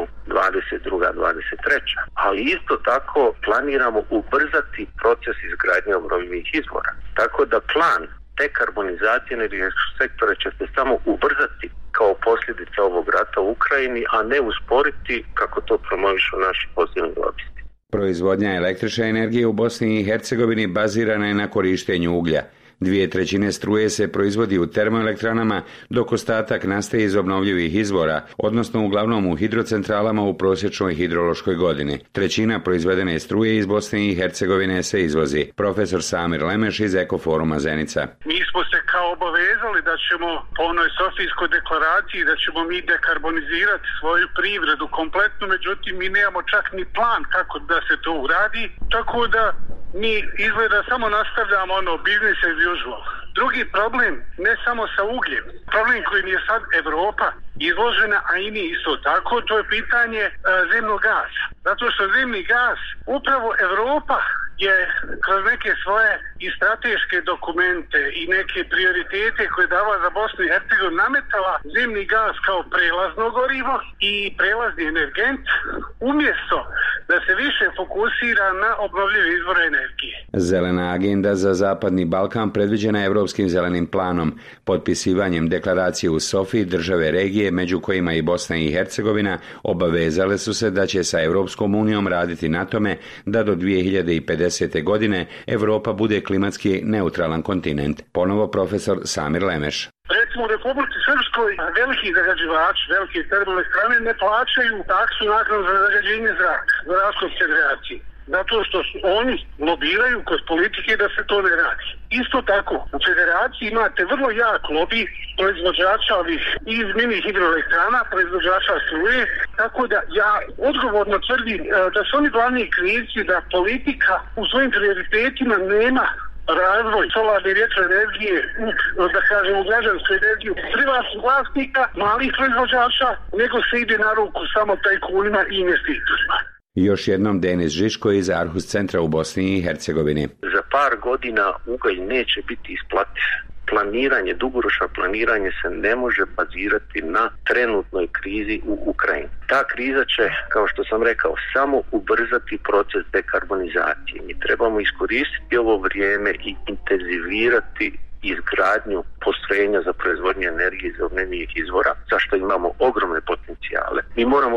22-23. Ali isto tako planiramo ubrzati proces izgradnje obnovljivih izvora. Tako da plan dekarbonizacije energetskog sektora će se samo ubrzati kao posljedica ovog rata u Ukrajini, a ne usporiti kako to promovišu naši fosilni lobisti. Proizvodnja električne energije u Bosni i Hercegovini bazirana je na korištenju uglja. 2/3 struje se proizvodi u termoelektranama, dok ostatak nastaje iz obnovljivih izvora, odnosno uglavnom u hidrocentralama u prosječnoj hidrološkoj godini. 1/3 proizvedene struje iz Bosne i Hercegovine se izvozi. Profesor Samir Lemeš iz Ekoforuma Zenica. Mi smo se kao obavezali da ćemo po onoj Sofijskoj deklaraciji da ćemo mi dekarbonizirati svoju privredu kompletno, međutim mi nemamo čak ni plan kako da se to uradi, tako da mi izgleda samo nastavljamo business as usual. Drugi problem, ne samo sa ugljem, problem kojim je sad Evropa izložena, a i mi isto tako, to je pitanje zemnog gasa. Zato što zemni gas, upravo Evropa je kroz neke svoje i strateške dokumente i neke prioritete koje je dala za Bosnu i Hercegovinu nametala zemni gas kao prelazno gorivo i prelazni energent, umjesto da se više fokusira na obnovljive izvore energije. Zelena agenda za Zapadni Balkan predviđena je Europskim zelenim planom. Potpisivanjem deklaracije u Sofiji države regije, među kojima i Bosna i Hercegovina, obavezale su se da će sa Europskom unijom raditi na tome da do 2050. godine Europa bude klimatski neutralan kontinent. Ponovo profesor Samir Lemeš. Recimo u Republici Srpskoj veliki zagađivači, velike termoelektrane ne plaćaju taksu naknadu za zagađenje zraka, za razliku federacije. Zato što oni lobiraju kod politike da se to ne radi. Isto tako, u federaciji imate vrlo jak lobi proizvođača ovih iz mini hidroelektrana, proizvođača struje, tako da ja odgovorno tvrdim da su oni glavni krivci da politika u svojim prioritetima nema razvoj solarne i vjetroenergije, da kažem u građansku energiju privatnih vlasnika, malih proizvođača, nego se ide na ruku samo tajkunima i investitorima. Još jednom Denis Žiško iz Arhus centra u Bosni i Hercegovini. Za par godina ugalj neće biti isplativ. Planiranje, dugoročno planiranje se ne može bazirati na trenutnoj krizi u Ukrajini. Ta kriza će, kao što sam rekao, samo ubrzati proces dekarbonizacije. Mi trebamo iskoristiti ovo vrijeme i intenzivirati izgradnju postrojenja za proizvodnju energije iz obnovljivih izvora, zašto imamo ogromne potencijale. Mi moramo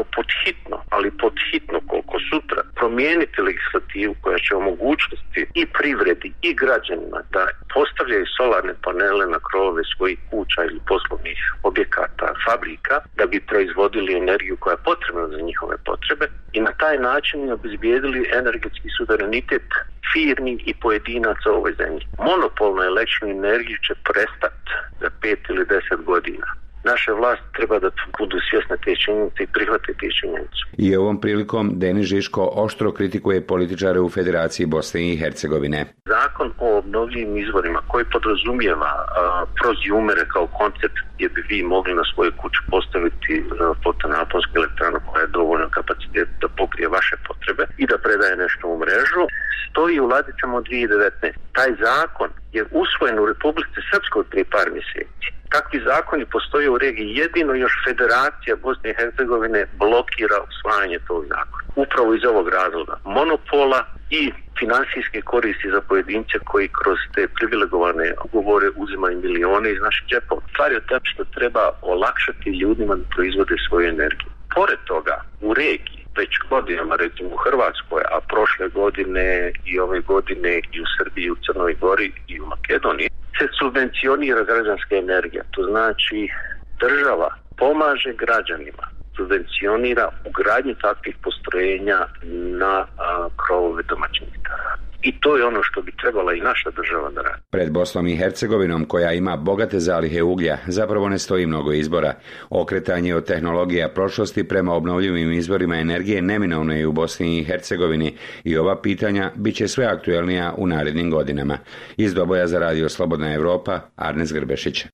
pod hitno koliko sutra promijeniti legislativu koja će omogućiti i privredi i građanima da postavljaju solarne panele na krovove svojih kuća ili poslovnih objekata, fabrika, da bi proizvodili energiju koja je potrebna za njihove potrebe i na taj način obezbijedili energetski suverenitet firmi i pojedinaca u ovoj zemlji. Monopol na električnu energiju će prestati za 5 ili 10 godina. Naše vlasti treba da budu svjesne te činjenice i prihvate te činjenice. I ovom prilikom Denis Žiško oštro kritikuje političare u Federaciji Bosne i Hercegovine. Zakon o obnovljivim izvorima koji podrazumijeva prozjumere kao koncept gdje bi vi mogli na svoju kuću postaviti fotonaponsku elektranu koja je dovoljno kapacitet da pokrije vaše potrebe i da predaje nešto u mrežu, stoji u ladicama od 2019. Taj zakon je usvojen u Republici Srpskoj prije par mjeseci. Takvi zakoni postoje u regiji, jedino još Federacija Bosne i Hercegovine blokira usvajanje tog zakona. Upravo iz ovog razloga monopola i finansijske koristi za pojedince koji kroz te privilegovane ugovore uzimaju milione iz naših džepova. Stvar je to što treba olakšati ljudima da proizvode svoju energiju. Pored toga, u regiji, već godinama, recimo u Hrvatskoj, a prošle godine i ove godine i u Srbiji, u Crnoj Gori i u Makedoniji, se subvencionira građanska energija. To znači država pomaže građanima, subvencionira ugradnju takvih postrojenja na krovove domaćinstava. I to je ono što bi trebala i naša država da radi. Pred Bosnom i Hercegovinom, koja ima bogate zalihe uglja, zapravo ne stoji mnogo izbora. Okretanje od tehnologija prošlosti prema obnovljivim izvorima energije neminovno je u Bosni i Hercegovini i ova pitanja bit će sve aktuelnija u narednim godinama. Iz Doboja za Radio Slobodna Evropa, Arnes Grbešić.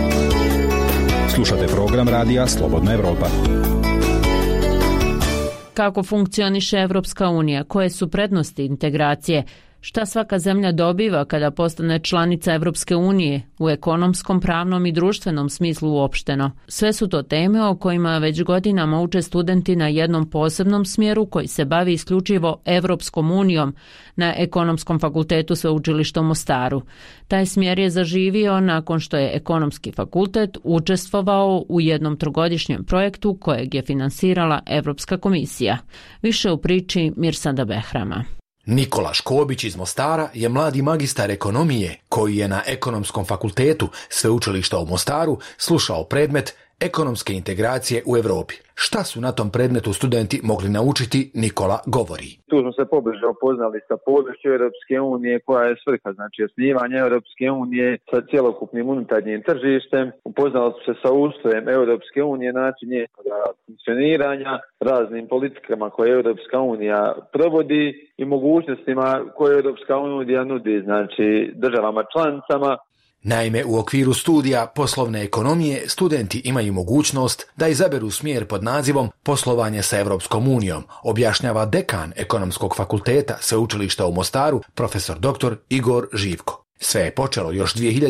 Slušate program Radija Slobodna Evropa. Kako funkcioniše Evropska unija? Koje su prednosti integracije? Šta svaka zemlja dobiva kada postane članica Evropske unije u ekonomskom, pravnom i društvenom smislu uopšteno? Sve su to teme o kojima već godinama uče studenti na jednom posebnom smjeru koji se bavi isključivo Evropskom unijom na Ekonomskom fakultetu Sveučilišta u Mostaru. Taj smjer je zaživio nakon što je Ekonomski fakultet učestvovao u jednom trogodišnjem projektu kojeg je finansirala Evropska komisija. Više u priči Mirsada Behrama. Nikola Škobić iz Mostara je mladi magistar ekonomije koji je na Ekonomskom fakultetu Sveučilišta u Mostaru slušao predmet ekonomske integracije u Europi. Šta su na tom predmetu studenti mogli naučiti, Nikola govori. Tu smo se pobliže upoznali sa područjem Europske unije koja je svrha, znači osnivanje Europske unije sa cjelokupnim unutarnjim tržištem. Upoznali smo se sa ustrojem Europske unije, način njenog funkcioniranja, raznim politikama koje Europska unija provodi i mogućnostima koje Europska unija nudi, znači državama članicama. Naime, u okviru studija poslovne ekonomije studenti imaju mogućnost da izaberu smjer pod nazivom Poslovanje sa Europskom unijom, objašnjava dekan Ekonomskog fakulteta Sveučilišta u Mostaru, profesor dr. Igor Živko. Sve je počelo još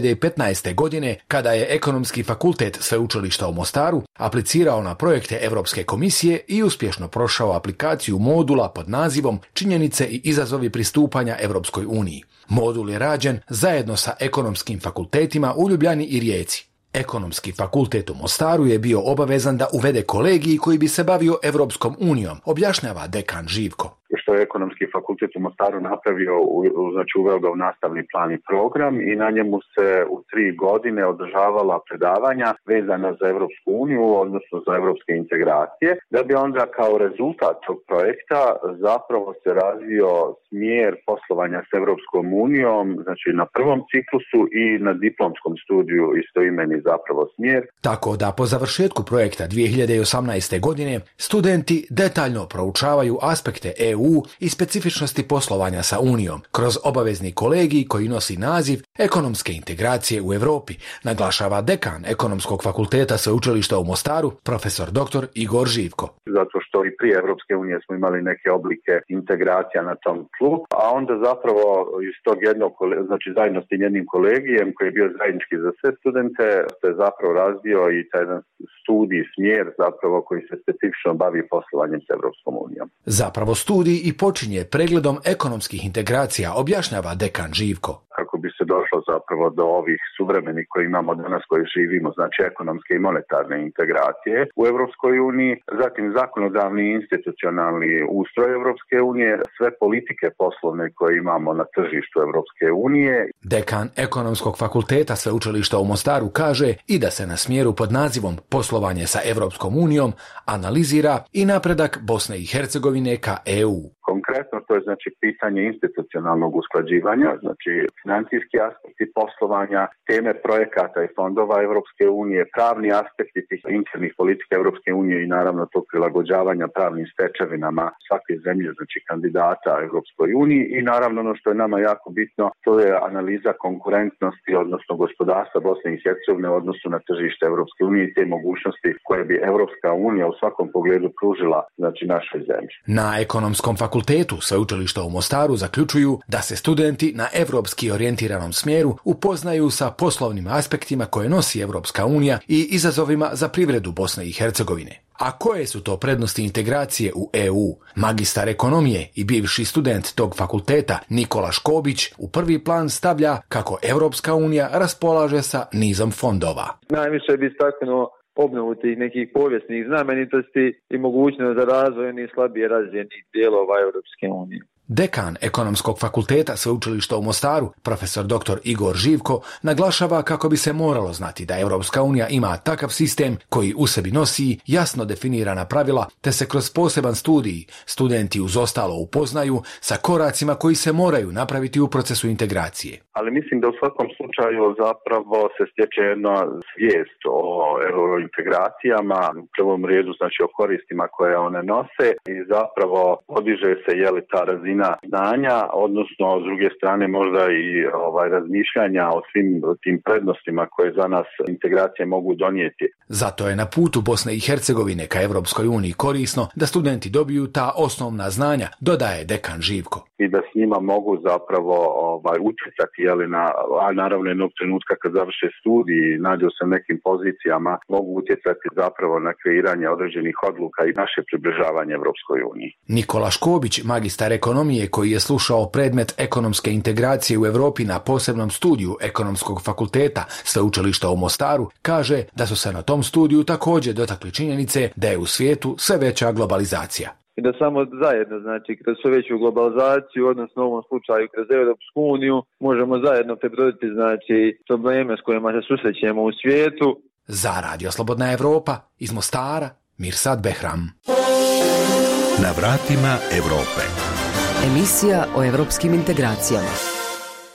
2015. godine kada je Ekonomski fakultet Sveučilišta u Mostaru aplicirao na projekte Europske komisije i uspješno prošao aplikaciju modula pod nazivom Činjenice i izazovi pristupanja Europskoj uniji. Modul je rađen zajedno sa ekonomskim fakultetima u Ljubljani i Rijeci. Ekonomski fakultet u Mostaru je bio obavezan da uvede kolegij koji bi se bavio Europskom unijom, objašnjava dekan Živko. Što je Ekonomski fakultet u Mostaru napravio, znači uveo ga u nastavni plan i program i na njemu se u 3 godine održavala predavanja vezana za Europsku uniju, odnosno za europske integracije, da bi onda kao rezultat tog projekta zapravo se razvio smjer poslovanja s Europskom unijom, znači na prvom ciklusu i na diplomskom studiju istoimeni zapravo smjer. Tako da po završetku projekta 2018. godine studenti detaljno proučavaju aspekte EU i specifičnosti poslovanja sa Unijom kroz obavezni kolegij koji nosi naziv Ekonomske integracije u Europi, naglašava dekan Ekonomskog fakulteta Sveučilišta u Mostaru, profesor dr. Igor Živko. Zato što i prije Europske unije smo imali neke oblike integracija na tom tlu, a onda zapravo iz tog jednog, znači zajedno s tim jednim kolegijem koji je bio zajednički za sve studente, se zapravo razvio i taj jedan studij, smjer zapravo koji se specifično bavi poslovanjem s Europskom unijom. Zapravo studij i počinje pregledom ekonomskih integracija, objašnjava dekan Živko. Kako bi se došlo zapravo do ovih suvremenih koji imamo danas, koji živimo, znači ekonomske i monetarne integracije u Europskoj uniji, zatim zakonodavni i institucionalni ustroj Europske unije, sve politike poslovne koje imamo na tržištu Europske unije. Dekan Ekonomskog fakulteta Sveučilišta u Mostaru kaže i da se na smjeru pod nazivom Poslovanje sa Europskom unijom analizira i napredak Bosne i Hercegovine ka EU. Konkretno to je znači pitanje institucionalnog usklađivanja, znači financijski aspekti poslovanja, teme projekata i fondova Europske unije, pravni aspekti tih internih politika Europske unije i naravno tog prilagođavanja pravnim stečevinama svake zemlje, znači kandidata Europskoj uniji i naravno ono što je nama jako bitno, to je analiza konkurentnosti, odnosno gospodarstva Bosne i Hercegovine u odnosu na tržište Europske unije i te mogućnosti koje bi Europska unija u svakom pogledu pružila znači našoj zemlji. Na Ekonomskom fakultetu Sveučilišta u Mostaru zaključuju da se studenti na evropski orijentiranom smjeru upoznaju sa poslovnim aspektima koje nosi Europska unija i izazovima za privredu Bosne i Hercegovine. A koje su to prednosti integracije u EU? Magistar ekonomije i bivši student tog fakulteta Nikola Škobić u prvi plan stavlja kako Europska unija raspolaže sa nizom fondova. Najviše bi istaknuo obnovu tih nekih povijesnih znamenitosti i mogućnost za razvoj onih slabije razvijenih dijelova Europske unije. Dekan Ekonomskog fakulteta Sveučilišta u Mostaru, profesor dr. Igor Živko, naglašava kako bi se moralo znati da Europska unija ima takav sistem koji u sebi nosi jasno definirana pravila, te se kroz poseban studij studenti uz ostalo upoznaju sa koracima koji se moraju napraviti u procesu integracije. Ali mislim da u svakom slučaju zapravo se stječe jedna svijest o eurointegracijama, u prvom redu znači o koristima koje one nose i zapravo podiže se ta razina znanja, odnosno s druge strane možda i razmišljanja o svim tim prednostima koje za nas integracije mogu donijeti. Zato je na putu Bosne i Hercegovine ka Europskoj uniji korisno da studenti dobiju ta osnovna znanja, dodaje dekan Živko. I da s njima mogu zapravo utjecati, a naravno jednog trenutka kad završe studij i nađu se nekim pozicijama, mogu utjecati zapravo na kreiranje određenih odluka i naše približavanje Europskoj uniji. Nikola Škobić, magistar ekonomije koji je slušao predmet ekonomske integracije u Europi na posebnom studiju Ekonomskog fakulteta Sveučilišta u Mostaru, kaže da su se na tom studiju također dotakli činjenice da je u svijetu sve veća globalizacija. I da samo zajedno, znači kroz sve veću globalizaciju, odnosno u ovom slučaju kroz Europsku uniju, možemo zajedno prebroditi znači probleme s kojima se susrećemo u svijetu. Za Radio Slobodna Evropa iz Mostara, Mirsad Behram. Na vratima Europe. Emisija o evropskim integracijama.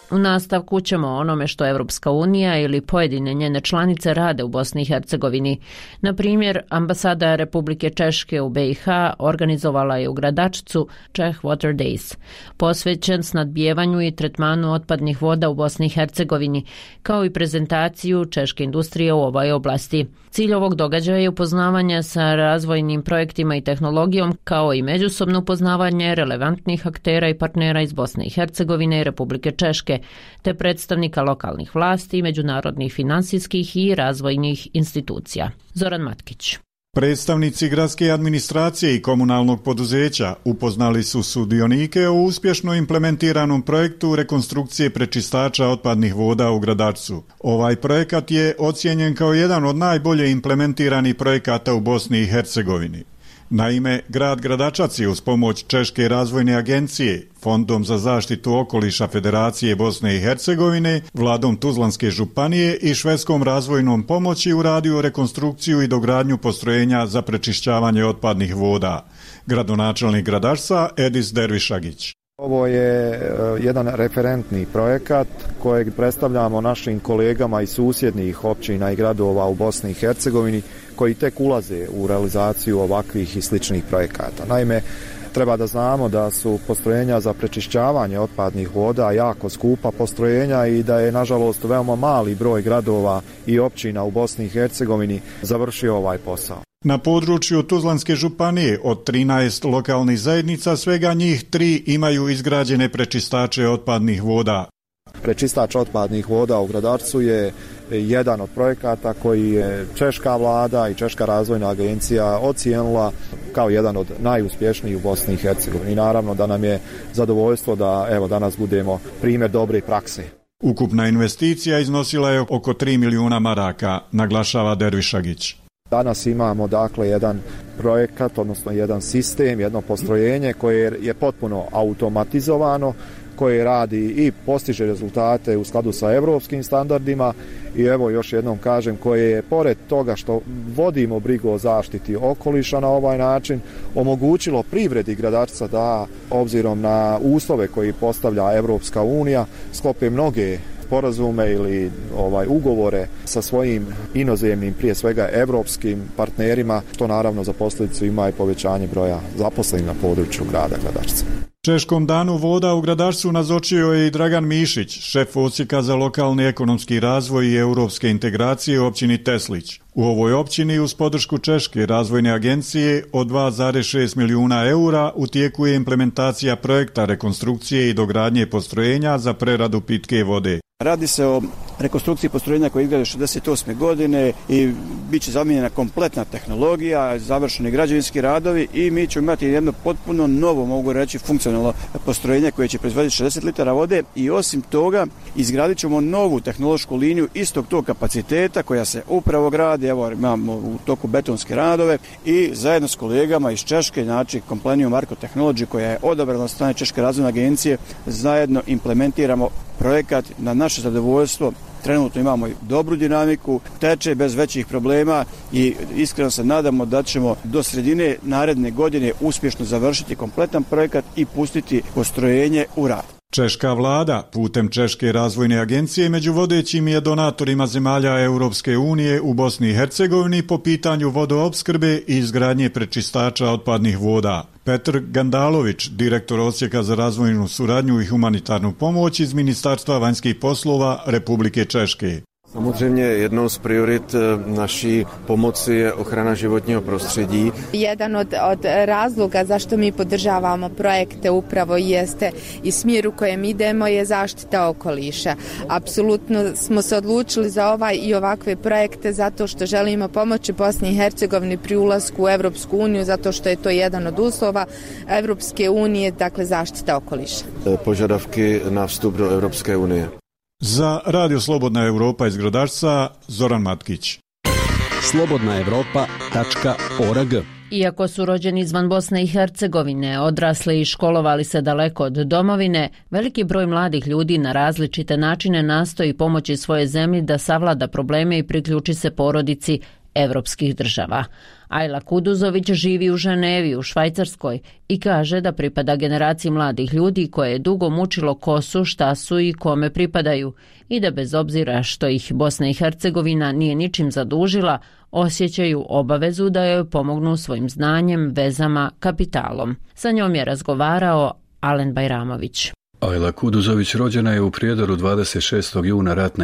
U nastavku ćemo o onome što Evropska unija ili pojedine njene članice rade u Bosni i Hercegovini. Na primjer, ambasada Republike Češke u BiH organizovala je u Gradačcu Czech Water Days, posvećen snadbijevanju i tretmanu otpadnih voda u Bosni i Hercegovini, kao i prezentaciju češke industrije u ovoj oblasti. Cilj ovog događaja je upoznavanje sa razvojnim projektima i tehnologijom, kao i međusobno upoznavanje relevantnih aktera i partnera iz Bosne i Hercegovine i Republike Češke, te predstavnika lokalnih vlasti, međunarodnih finansijskih i razvojnih institucija. Zoran Matkić. Predstavnici gradske administracije i komunalnog poduzeća upoznali su sudionike o uspješno implementiranom projektu rekonstrukcije prečistača otpadnih voda u Gradačcu. Ovaj projekat je ocijenjen kao jedan od najbolje implementiranih projekata u Bosni i Hercegovini. Naime, grad Gradačac je uz pomoć Češke razvojne agencije, Fondom za zaštitu okoliša Federacije Bosne i Hercegovine, vladom Tuzlanske županije i švedskom razvojnom pomoći uradio rekonstrukciju i dogradnju postrojenja za prečišćavanje otpadnih voda. Gradonačelnik Gradačca Edis Dervišagić. Ovo je jedan referentni projekat kojeg predstavljamo našim kolegama iz susjednih općina i gradova u Bosni i Hercegovini koji tek ulaze u realizaciju ovakvih i sličnih projekata. Naime, treba da znamo da su postrojenja za prečišćavanje otpadnih voda jako skupa postrojenja i da je nažalost veoma mali broj gradova i općina u Bosni i Hercegovini završio ovaj posao. Na području Tuzlanske županije od 13 lokalnih zajednica svega njih 3 imaju izgrađene prečistače otpadnih voda. Prečistač otpadnih voda u Gradačcu je jedan od projekata koji je češka vlada i Češka razvojna agencija ocijenila kao jedan od najuspješnijih u Bosni i Hercegovini. I naravno da nam je zadovoljstvo da evo danas budemo primjer dobre prakse. Ukupna investicija iznosila je oko 3 milijuna maraka, naglašava Dervišagić. Danas imamo dakle jedan projekat, odnosno jedan sistem, jedno postrojenje koje je potpuno automatizovano, koje radi i postiže rezultate u skladu sa evropskim standardima i evo još jednom kažem koje je pored toga što vodimo brigu o zaštiti okoliša na ovaj način omogućilo privredi Gradačca da obzirom na uslove koji postavlja Evropska unija sklope mnoge sporazume ili ugovore sa svojim inozemnim, prije svega evropskim partnerima, što naravno za posljedicu ima i povećanje broja zaposlenih na području grada Gradačca. Češkom danu voda u Gradačcu nazočio je i Dragan Mišić, šef odsjeka za lokalni ekonomski razvoj i europske integracije u općini Teslić. U ovoj općini uz podršku Češke razvojne agencije od 2,6 milijuna eura u tijeku je implementacija projekta rekonstrukcije i dogradnje postrojenja za preradu pitke vode. Radi se o rekonstrukciji postrojenja koje je izgrađeno 68. godine i bit će zamijenjena kompletna tehnologija, završeni građevinski radovi i mi ćemo imati jedno potpuno novo, mogu reći, funkcionalno postrojenje koje će proizvoditi 60 litara vode i osim toga izgradit ćemo novu tehnološku liniju istog tog kapaciteta koja se upravo gradi, evo imamo u toku betonske radove i zajedno s kolegama iz Češke, znači kompanijom Marko Technology koja je odabrana od strane Češke razvojne agencije, zajedno implementiramo projekat na naše zadovoljstvo. Trenutno imamo dobru dinamiku, teče bez većih problema i iskreno se nadamo da ćemo do sredine naredne godine uspješno završiti kompletan projekat i pustiti postrojenje u rad. Češka vlada putem Češke razvojne agencije među vodećim je donatorima zemalja Europske unije u Bosni i Hercegovini po pitanju vodoopskrbe i izgradnje prečistača otpadnih voda. Petr Gandalović, direktor odsjeka za razvojnu suradnju i humanitarnu pomoć iz Ministarstva vanjskih poslova Republike Češke. Samozřejmě jednou z priorit naší pomoci je ochrana životního prostředí. Jedan od razloga zašto mi podržavamo projekte upravo jeste i smjer u kojem idemo je zaštita okoliša. Apsolutno smo se odlučili za ovaj i ovakve projekte zato što želimo pomoći Bosni i Hercegovini pri ulasku u Evropsku uniju, zato što je to jedan od uslova Evropske unije, dakle zaštita okoliša. Požadavki na vstup do Evropske unije. Za Radio Slobodna Evropa iz Gradačca, Zoran Matkić. slobodnaevropa.org. Iako su rođeni izvan Bosne i Hercegovine, odrasli i školovali se daleko od domovine, veliki broj mladih ljudi na različite načine nastoji pomoći svoje zemlji da savlada probleme i priključi se porodici. evropskih država. Ajla Kuduzović živi u Ženevi u Švajcarskoj i kaže da pripada generaciji mladih ljudi koje je dugo mučilo ko su, šta su i kome pripadaju i da bez obzira što ih Bosna i Hercegovina nije ničim zadužila, osjećaju obavezu da joj pomognu svojim znanjem, vezama, kapitalom. Sa njom je razgovarao Alen Bajramović. Ajla Kuduzović rođena je u Prijedoru 26. juna ratne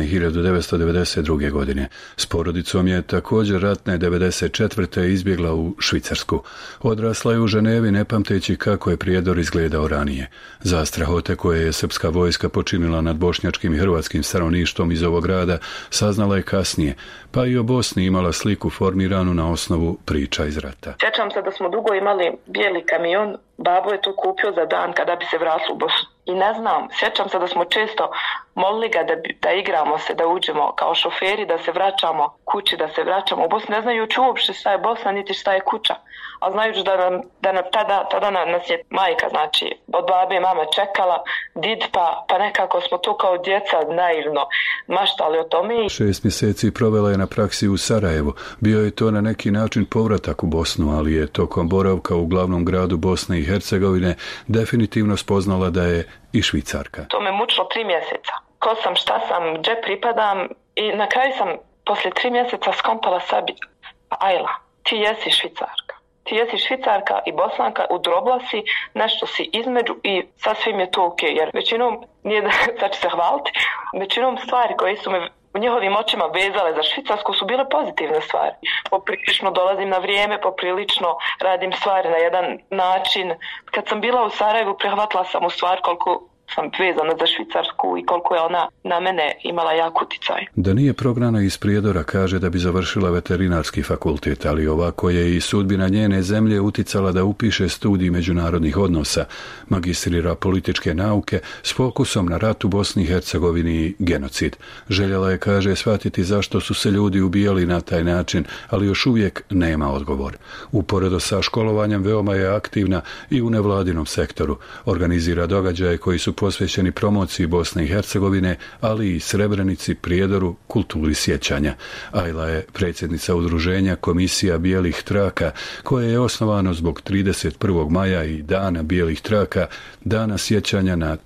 1992. godine. S porodicom je također ratne 1994. izbjegla u Švicarsku. Odrasla je u Ženevi ne pamteći kako je Prijedor izgledao ranije. Za strahote koje je srpska vojska počinila nad bošnjačkim i hrvatskim stanovništvom iz ovog grada saznala je kasnije, pa i o Bosni imala sliku formiranu na osnovu priča iz rata. Sjećam se da smo dugo imali bijeli kamion, babo je to kupio za dan kada bi se vratili u Bosnu. I ne znam, sjećam se da smo često molili ga da igramo se, da uđemo kao šoferi, da se vraćamo kući, da se vraćamo u Bosnu, ne znajući uopšte šta je Bosna, niti šta je kuća. A znajući da nam tada nas je majka, znači, od babe i mama čekala, did, pa nekako smo to kao djeca naivno maštali o tome. 6 mjeseci provela je na praksi u Sarajevu. Bio je to na neki način povratak u Bosnu, ali je tokom boravka u glavnom gradu Bosne i Hercegovine definitivno spoznala da je i Švicarka. To me mučilo 3 mjeseca. Ko sam, šta sam, gdje pripadam i na kraju sam poslije 3 mjeseca skontala sebi, Ajla, ti jesi Švicarka. Ti jesi Švicarka i Bosanka, udrobla si, nešto si između i sasvim je to ok, jer većinom, nije da sad ću se hvaliti, većinom stvari koje su me u njihovim očima vezale za Švicarsku su bile pozitivne stvari. Poprilično dolazim na vrijeme, poprilično radim stvari na jedan način. Kad sam bila u Sarajevu, prihvatila sam u stvar koliko sam vezana za Švicarsku i koliko je ona na mene imala jak uticaj. Da nije prognana iz Prijedora, kaže da bi završila veterinarski fakultet, ali ovako je i sudbina njene zemlje uticala da upiše studij međunarodnih odnosa, magistrira političke nauke s fokusom na rat u Bosni i Hercegovini i genocid. Željela je, kaže, shvatiti zašto su se ljudi ubijali na taj način, ali još uvijek nema odgovor. Uporedo sa školovanjem veoma je aktivna i u nevladinom sektoru. Organizira događaje koji su posvećeni promociji Bosne i Hercegovine, ali i Srebrenici, Prijedoru, kulturi sjećanja. Ajla je predsjednica udruženja Komisija bijelih traka, koje je osnovano zbog 31. maja i Dana bijelih traka, dana sjećanja na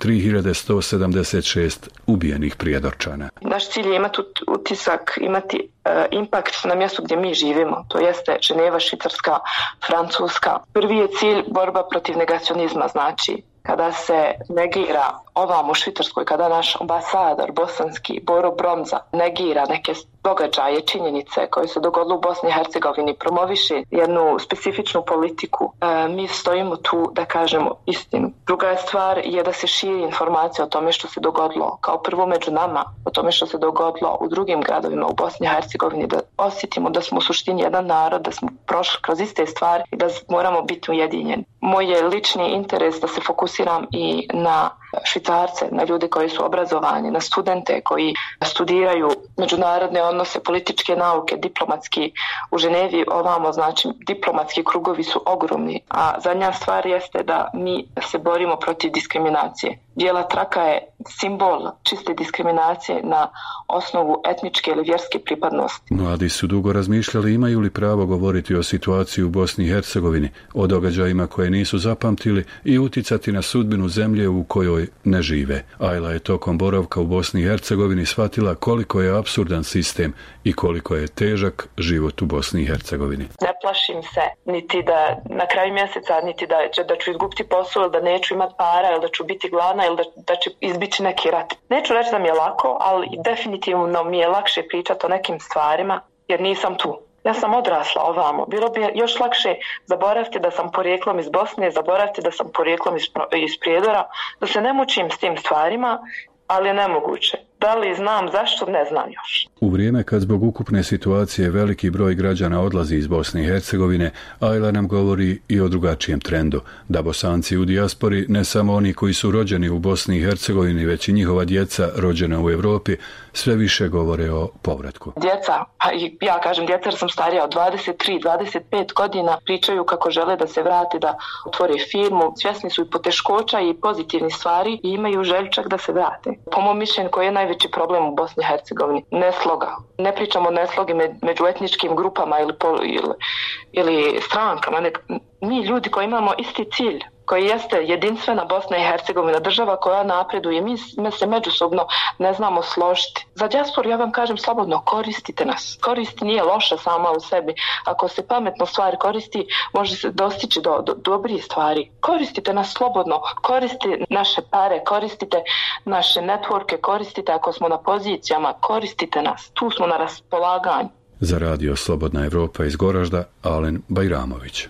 3176 ubijenih Prijedorčana. Naš cilj je imati utisak, imati impakt na mjestu gdje mi živimo. To jeste Ženeva, Švicarska, Francuska. Prvi je cilj borba protiv negacionizma, znači kada se negira ovam u Švicarskoj, kada naš ambasador bosanski Boro Bromza negira neke događaje, činjenice koje se dogodile u Bosni i Hercegovini, promoviše jednu specifičnu politiku, mi stojimo tu da kažemo istinu. Druga stvar je da se širi informacija o tome što se dogodilo kao prvo među nama, o tome što se dogodilo u drugim gradovima u Bosni i Hercegovini, da osjetimo da smo u suštini jedan narod, da smo prošli kroz iste stvari i da moramo biti ujedinjeni. Moj je lični interes da se fokusiram i na Švicarce, na ljude koji su obrazovani, na studente koji studiraju međunarodne odnose, političke nauke, diplomatski u Ženevi, ovamo, znači diplomatski krugovi su ogromni, a zadnja stvar jeste da mi se borimo protiv diskriminacije. Bijela traka je simbol čiste diskriminacije na osnovu etničke ili vjerske pripadnosti. Mladi su dugo razmišljali imaju li pravo govoriti o situaciji u Bosni i Hercegovini, o događajima koje nisu zapamtili i uticati na sudbinu zemlje u kojoj ne žive. Ajla je tokom boravka u Bosni i Hercegovini shvatila koliko je apsurdan sistem i koliko je težak život u Bosni i Hercegovini. Ne plašim se niti da na kraju mjeseca, niti da ću izgubiti posao ili da neću imati para ili da ću biti gladna ili da će izbiti neki rat. Neću reći da mi je lako, ali definitivno mi je lakše pričati o nekim stvarima jer nisam tu. Ja sam odrasla ovamo. Bilo bi još lakše zaboraviti da sam porijeklom iz Bosne, zaboraviti da sam porijeklom iz Prijedora, da se ne mučim s tim stvarima, ali je nemoguće. Da li znam zašto, ne znam još. U vrijeme kad zbog ukupne situacije veliki broj građana odlazi iz Bosne i Hercegovine, Ajla nam govori i o drugačijem trendu, da Bosanci u dijaspori, ne samo oni koji su rođeni u Bosni i Hercegovini, već i njihova djeca rođena u Europi, sve više govore o povratku. Djeca, pa ja kažem djeca jer sam starija od 23-25 godina, pričaju kako žele da se vrate, da otvore firmu, svjesni su i poteškoća i pozitivnih stvari i imaju želju čak da se vrate. Po mom mišljenju koji je najveći problem u Bosni i Hercegovini. Nesloga. Ne pričamo o neslogi među etničkim grupama ili strankama. Mi ljudi koji imamo isti cilj, koji jeste jedinstvena Bosna i Hercegovina, država koja napreduje, mi se međusobno ne znamo složiti. Za dijasporu ja vam kažem slobodno, koristite nas. Koristi nije loša sama u sebi. Ako se pametno stvari koristi, može se dostići do dobrih stvari. Koristite nas slobodno, koristite naše pare, koristite naše networke, koristite ako smo na pozicijama, koristite nas. Tu smo na raspolaganju. Za radio Slobodna Evropa iz Goražda, Alen Bajramović.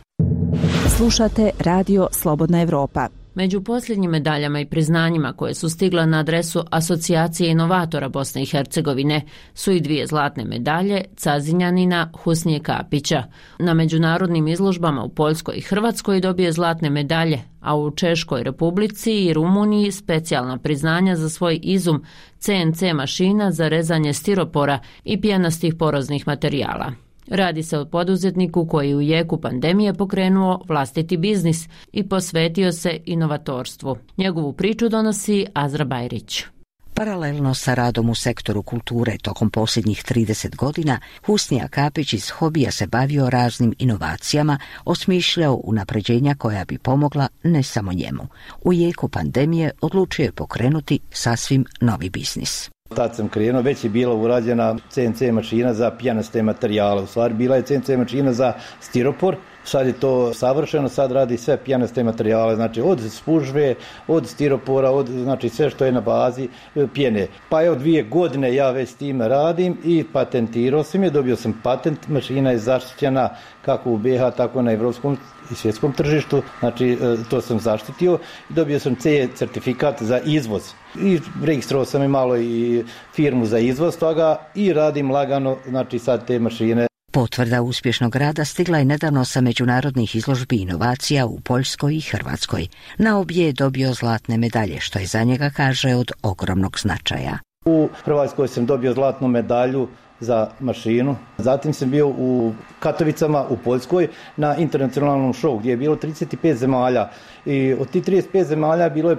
Slušate Radio Slobodna Evropa. Među posljednjim medaljama i priznanjima koje su stigla na adresu Asocijacije inovatora Bosne i Hercegovine su i 2 zlatne medalje Cazinjanina Husnije Kapića. Na međunarodnim izložbama u Poljskoj i Hrvatskoj dobije zlatne medalje, a u Češkoj Republici i Rumuniji specijalna priznanja za svoj izum CNC mašina za rezanje stiropora i pjenastih poroznih materijala. Radi se o poduzetniku koji u jeku pandemije pokrenuo vlastiti biznis i posvetio se inovatorstvu. Njegovu priču donosi Azra Bajrić. Paralelno sa radom u sektoru kulture tokom posljednjih 30 godina, Husnija Kapić iz hobija se bavio raznim inovacijama, osmišljao unapređenja koja bi pomogla ne samo njemu. U jeku pandemije odlučio je pokrenuti sasvim novi biznis. Tad sam krenuo, već je bila urađena CNC mašina za pjenaste materijale. U stvari bila je CNC mašina za stiropor, sad je to savršeno, sad radi sve pjenaste materijale, znači od spužve, od stiropora, znači sve što je na bazi pjene. Pa evo 2 godine ja već s tim radim i patentirao sam je, dobio sam patent, mašina je zaštićena kako u BiH, tako na evropskom i svjetskom tržištu, znači to sam zaštitio i dobio sam CE certifikat za izvoz. I registrovao sam i malo i firmu za izvoz toga i radim lagano, znači sad te mašine. Potvrda uspješnog rada stigla je nedavno sa međunarodnih izložbi inovacija u Poljskoj i Hrvatskoj. Na obje je dobio zlatne medalje, što je za njega, kaže, od ogromnog značaja. U Hrvatskoj sam dobio zlatnu medalju za mašinu. Zatim sam bio u Katovicama u Poljskoj na internacionalnom show gdje je bilo 35 zemalja i od tih 35 zemalja bilo je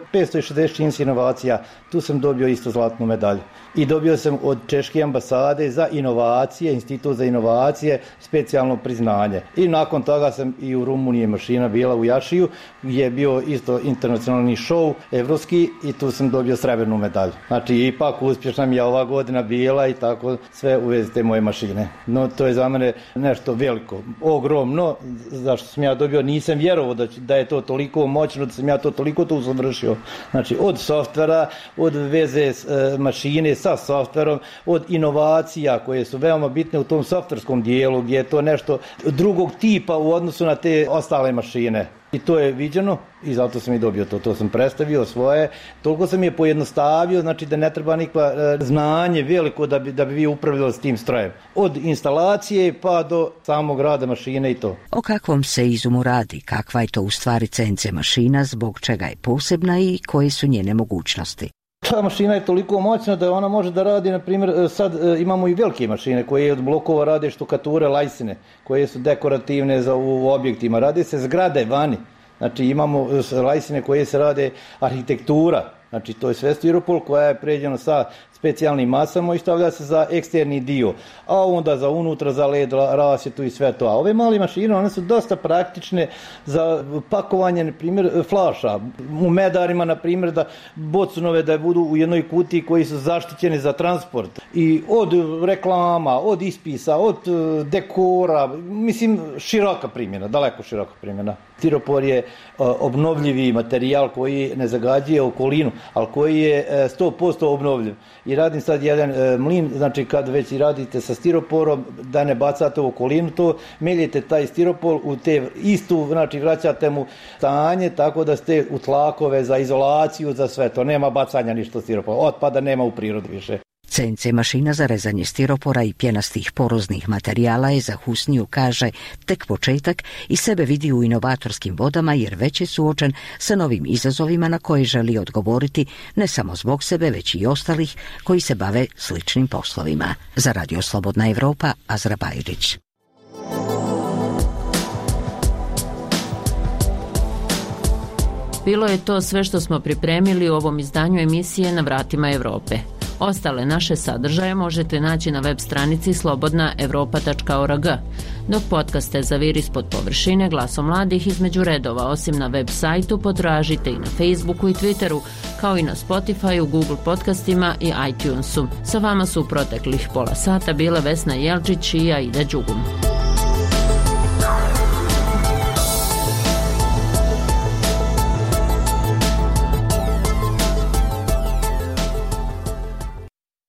560 inovacija. Tu sam dobio isto zlatnu medalju. I dobio sam od Češke ambasade za inovacije, Institut za inovacije, specijalno priznanje. I nakon toga sam i u Rumuniji mašina bila u Jašiju gdje je bio isto internacionalni show evropski i tu sam dobio srebrnu medalju. Znači ipak uspješna mi je ova godina bila i tako sve u vezi te moje mašine. No to je za mene nešto veliko, ogromno, zašto sam ja dobio, nisam vjerovao da je to toliko moćno, da sam ja to toliko tu završio. Znači od softvera, od veze mašine sa softverom, od inovacija koje su veoma bitne u tom softverskom dijelu gdje je to nešto drugog tipa u odnosu na te ostale mašine. I to je viđeno i zato sam i dobio to sam predstavio svoje, toliko sam je pojednostavio, znači da ne treba nikakva znanje veliko da bi vi upravljali s tim strojem. Od instalacije pa do samog rada mašine i to. O kakvom se izumu radi, kakva je to u stvari CNC mašina, zbog čega je posebna i koje su njene mogućnosti? Ta mašina je toliko moćna da ona može da radi, na primjer, sad imamo i velike mašine koje od blokova rade štukature, lajsine, koje su dekorativne u objektima. Rade se zgrade vani, znači imamo lajsine koje se rade arhitektura, znači to je sve stiropor koja je pređena sa specijalnim masama i stavlja se za eksterni dio, a onda za unutra, za led, rasvjetu i sve to. A ove male mašine, one su dosta praktične za pakovanje, na primjer, flaša. U medarima, na primjer, da bocunove da budu u jednoj kutiji koji su zaštićeni za transport. I od reklama, od ispisa, od dekora, mislim, široka primjena, daleko široka primjena. Stiropor je obnovljivi materijal koji ne zagađuje okolinu, ali koji je 100% obnovljiv. I radim sad jedan mlin, znači kad već i radite sa stiroporom, da ne bacate u okolinu to, meljete taj stiropor u te istu, znači vraćate mu stanje tako da ste u tlakove za izolaciju, za sve to. Nema bacanja ništa stiropora, otpada nema u prirodi više. CNC mašina za rezanje stiropora i pjenastih poroznih materijala je za Husniju, kaže, tek početak i sebe vidi u inovatorskim vodama jer već je suočen sa novim izazovima na koje želi odgovoriti ne samo zbog sebe, već i ostalih koji se bave sličnim poslovima. Za Radio Slobodna Evropa, Azra Bajrić. Bilo je to sve što smo pripremili u ovom izdanju emisije Na vratima Evrope. Ostale naše sadržaje možete naći na web stranici slobodnaevropa.org, dok podcaste Zavir ispod površine, Glasom mladih između redova, osim na web sajtu, potražite i na Facebooku i Twitteru, kao i na Spotifyu, Google podcastima i iTunesu. Sa vama su u proteklih pola sata bile Vesna Jelčić i Aida Đugum.